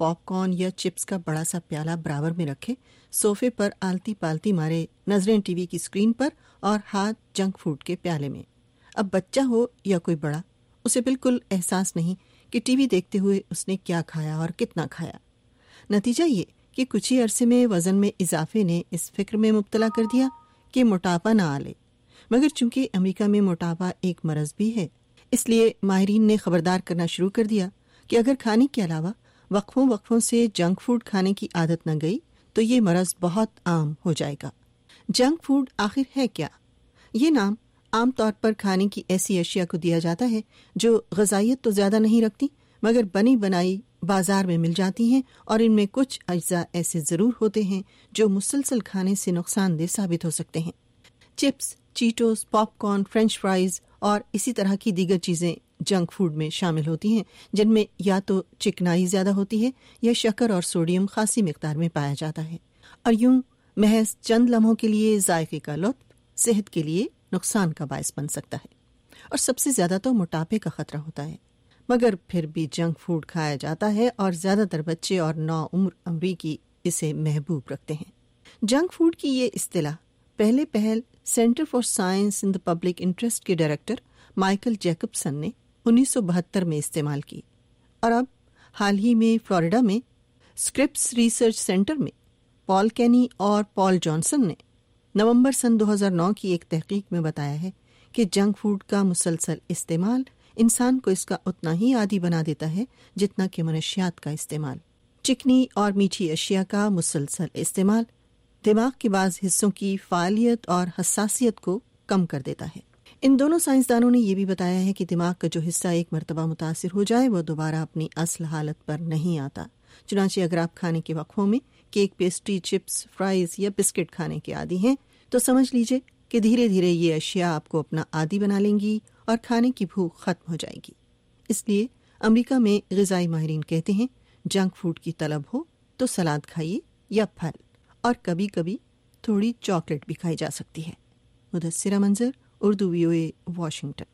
پاپ کارن یا چپس کا بڑا سا پیالہ برابر میں رکھے، صوفے پر آلتی پالتی مارے، نظریں ٹی وی کی اسکرین پر اور ہاتھ جنک فوڈ کے پیالے میں۔ اب بچہ ہو یا کوئی بڑا، اسے بالکل احساس نہیں کہ ٹی وی دیکھتے ہوئے اس نے کیا کھایا اور کتنا کھایا۔ نتیجہ یہ کہ کچھ ہی عرصے میں وزن میں اضافے نے اس فکر میں مبتلا کر دیا کہ موٹاپا نہ آ لے، مگر چونکہ امریکہ میں موٹاپا ایک مرض بھی ہے، اس لیے ماہرین نے خبردار کرنا شروع کر دیا کہ اگر کھانے کے علاوہ وقفوں وقفوں سے جنک فوڈ کھانے کی عادت نہ گئی تو یہ مرض بہت عام ہو جائے گا۔ جنک فوڈ آخر ہے کیا؟ یہ نام عام طور پر کھانے کی ایسی اشیاء کو دیا جاتا ہے جو غذائیت تو زیادہ نہیں رکھتی مگر بنی بنائی بازار میں مل جاتی ہیں، اور ان میں کچھ اجزاء ایسے ضرور ہوتے ہیں جو مسلسل کھانے سے نقصان دہ ثابت ہو سکتے ہیں۔ Chips, Cheetos, pop corn, French fries اور اسی طرح کی دیگر چیزیں جنک فوڈ میں شامل ہوتی ہیں، جن میں یا تو چکنائی زیادہ ہوتی ہے یا شکر اور سوڈیم خاصی مقدار میں پایا جاتا ہے، اور یوں محض چند لمحوں کے لیے ذائقے کا لطف صحت کے لیے نقصان کا باعث بن سکتا ہے، اور سب سے زیادہ تو موٹاپے کا خطرہ ہوتا ہے۔ مگر پھر بھی جنک فوڈ کھایا جاتا ہے اور زیادہ تر بچے اور نوعمر امریکی اسے محبوب رکھتے ہیں۔ جنک فوڈ کی یہ اصطلاح پہلے پہل center for science in the public interest کے ڈائریکٹر مائیکل جیکبسن نے انیس سو بہتر میں استعمال کی، اور اب حال ہی میں فلوریڈا میں اسکرپس ریسرچ سینٹر میں پال کینی اور پال جانسن نے نومبر سن دو ہزار نو کی ایک تحقیق میں بتایا ہے کہ جنک فوڈ کا مسلسل استعمال انسان کو اس کا اتنا ہی عادی بنا دیتا ہے جتنا کہ منشیات کا استعمال۔ چکنی اور میٹھی اشیاء کا مسلسل استعمال دماغ کے بعض حصوں کی فعالیت اور حساسیت کو کم کر دیتا ہے۔ ان دونوں سائنسدانوں نے یہ بھی بتایا ہے کہ دماغ کا جو حصہ ایک مرتبہ متاثر ہو جائے وہ دوبارہ اپنی اصل حالت پر نہیں آتا۔ چنانچہ اگر آپ کھانے کے وقفوں میں کیک، پیسٹری، چپس، فرائز یا بسکٹ کھانے کے عادی ہیں تو سمجھ لیجئے کہ دھیرے دھیرے یہ اشیاء آپ کو اپنا عادی بنا لیں گی اور کھانے کی بھوک ختم ہو جائے گی۔ اس لیے امریکہ میں غذائی ماہرین کہتے ہیں جنک فوڈ کی طلب ہو تو سلاد کھائیے یا پھل، اور کبھی کبھی تھوڑی چاکلیٹ بھی کھائی جا سکتی ہے۔ Mudassira Manzar, Urdu V O A, Washington.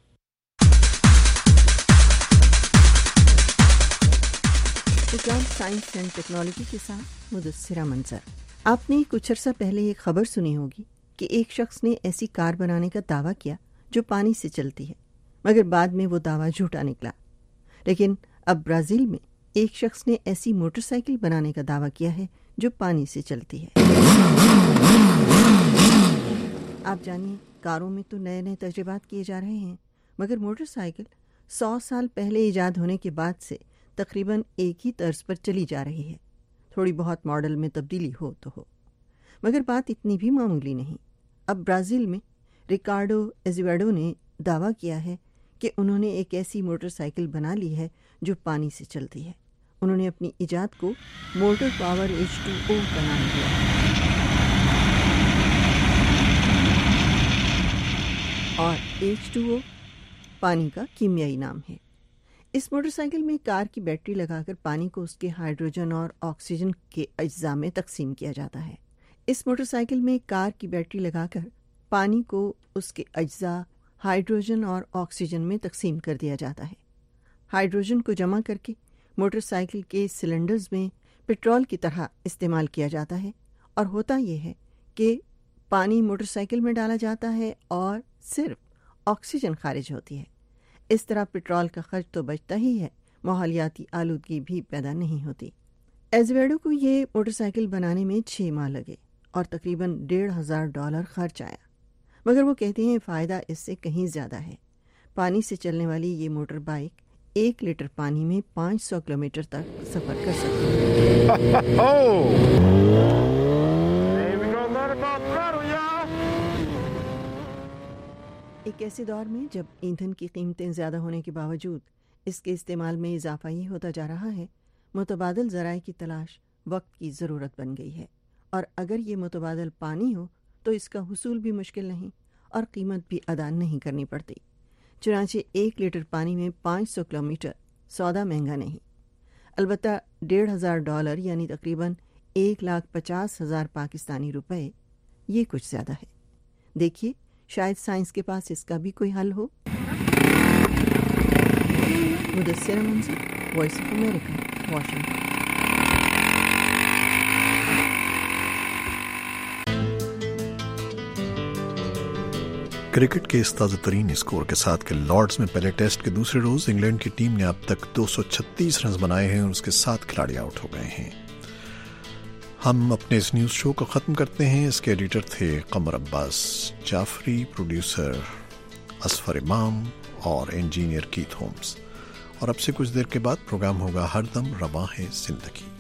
Program science and technology کے ساتھ مدثرہ منظر۔ آپ نے کچھ عرصہ پہلے ایک خبر سنی ہوگی کہ ایک شخص نے ایسی کار بنانے کا دعویٰ کیا جو پانی سے چلتی ہے، مگر بعد میں وہ دعویٰ جھوٹا نکلا۔ لیکن اب برازیل میں ایک شخص نے ایسی موٹر سائیکل بنانے کا دعویٰ کیا ہے جو پانی سے چلتی ہے۔ آپ جانیے، کاروں میں تو نئے نئے تجربات کیے جا رہے ہیں، مگر موٹر سائیکل سو سال پہلے ایجاد ہونے کے بعد سے تقریباً ایک ہی طرز پر چلی جا رہی ہے۔ تھوڑی بہت ماڈل میں تبدیلی ہو تو ہو، مگر بات اتنی بھی معمولی نہیں۔ اب برازیل میں ریکارڈو ایزیواڈو نے دعویٰ کیا ہے کہ انہوں نے ایک ایسی موٹر سائیکل بنا لی ہے جو پانی سے چلتی ہے۔ انہوں نے اپنی ایجاد کو motor power H two O کا نام دیا، اور ایچ ٹو او پانی کا کیمیائی نام ہے۔ اس موٹر سائیکل میں کار کی بیٹری لگا کر پانی کو اس کے ہائیڈروجن اور آکسیجن کے اجزاء میں تقسیم کیا جاتا ہے۔ اس موٹر سائیکل میں کار کی بیٹری لگا کر پانی کو اس کے اجزاء ہائیڈروجن اور آکسیجن میں تقسیم کر دیا جاتا ہے۔ ہائیڈروجن کو جمع کر کے موٹر سائیکل کے سلنڈرز میں پٹرول کی طرح استعمال کیا جاتا ہے، اور ہوتا یہ ہے کہ پانی موٹر سائیکل میں ڈالا جاتا ہے اور صرف آکسیجن خارج ہوتی ہے۔ اس طرح پٹرول کا خرچ تو بچتا ہی ہے، ماحولیاتی آلودگی بھی پیدا نہیں ہوتی۔ ایزویڈو کو یہ موٹر سائیکل بنانے میں چھ ماہ لگے اور تقریباً ڈیڑھ ہزار ڈالر خرچ آیا، مگر وہ کہتے ہیں فائدہ اس سے کہیں زیادہ ہے۔ پانی سے چلنے والی یہ موٹر بائک ایک لیٹر پانی میں پانچ سو کلومیٹر تک سفر کر سکتی ہے۔ ایک ایسے دور میں جب ایندھن کی قیمتیں زیادہ ہونے کے باوجود اس کے استعمال میں اضافہ ہی ہوتا جا رہا ہے، متبادل ذرائع کی تلاش وقت کی ضرورت بن گئی ہے، اور اگر یہ متبادل پانی ہو تو اس کا حصول بھی مشکل نہیں اور قیمت بھی ادا نہیں کرنی پڑتی۔ چنانچہ ایک لیٹر پانی میں پانچ سو کلومیٹر سودا مہنگا نہیں، البتہ ڈیڑھ ہزار ڈالر یعنی تقریباً ایک لاکھ پچاس ہزار پاکستانی روپے یہ کچھ زیادہ ہے۔ دیکھیے، شاید سائنس کے پاس اس کا بھی کوئی حل ہو۔ Mudassira Manzar, voice of America, Washington. Cricket کے اس تازہ ترین اسکور کے ساتھ کہ لارڈز میں پہلے ٹیسٹ کے دوسرے روز انگلینڈ کی ٹیم نے اب تک دو سو چھتیس رنز بنائے ہیں اور اس کے ساتھ کھلاڑی آؤٹ ہو گئے ہیں۔ ہم اپنے اس نیوز شو کو ختم کرتے ہیں۔ اس کے ایڈیٹر تھے قمر عباس جعفری، پروڈیوسر اصفر امام اور انجینئر کیتھ ہومز۔ اور اب سے کچھ دیر کے بعد پروگرام ہوگا ہر دم رواں ہے زندگی۔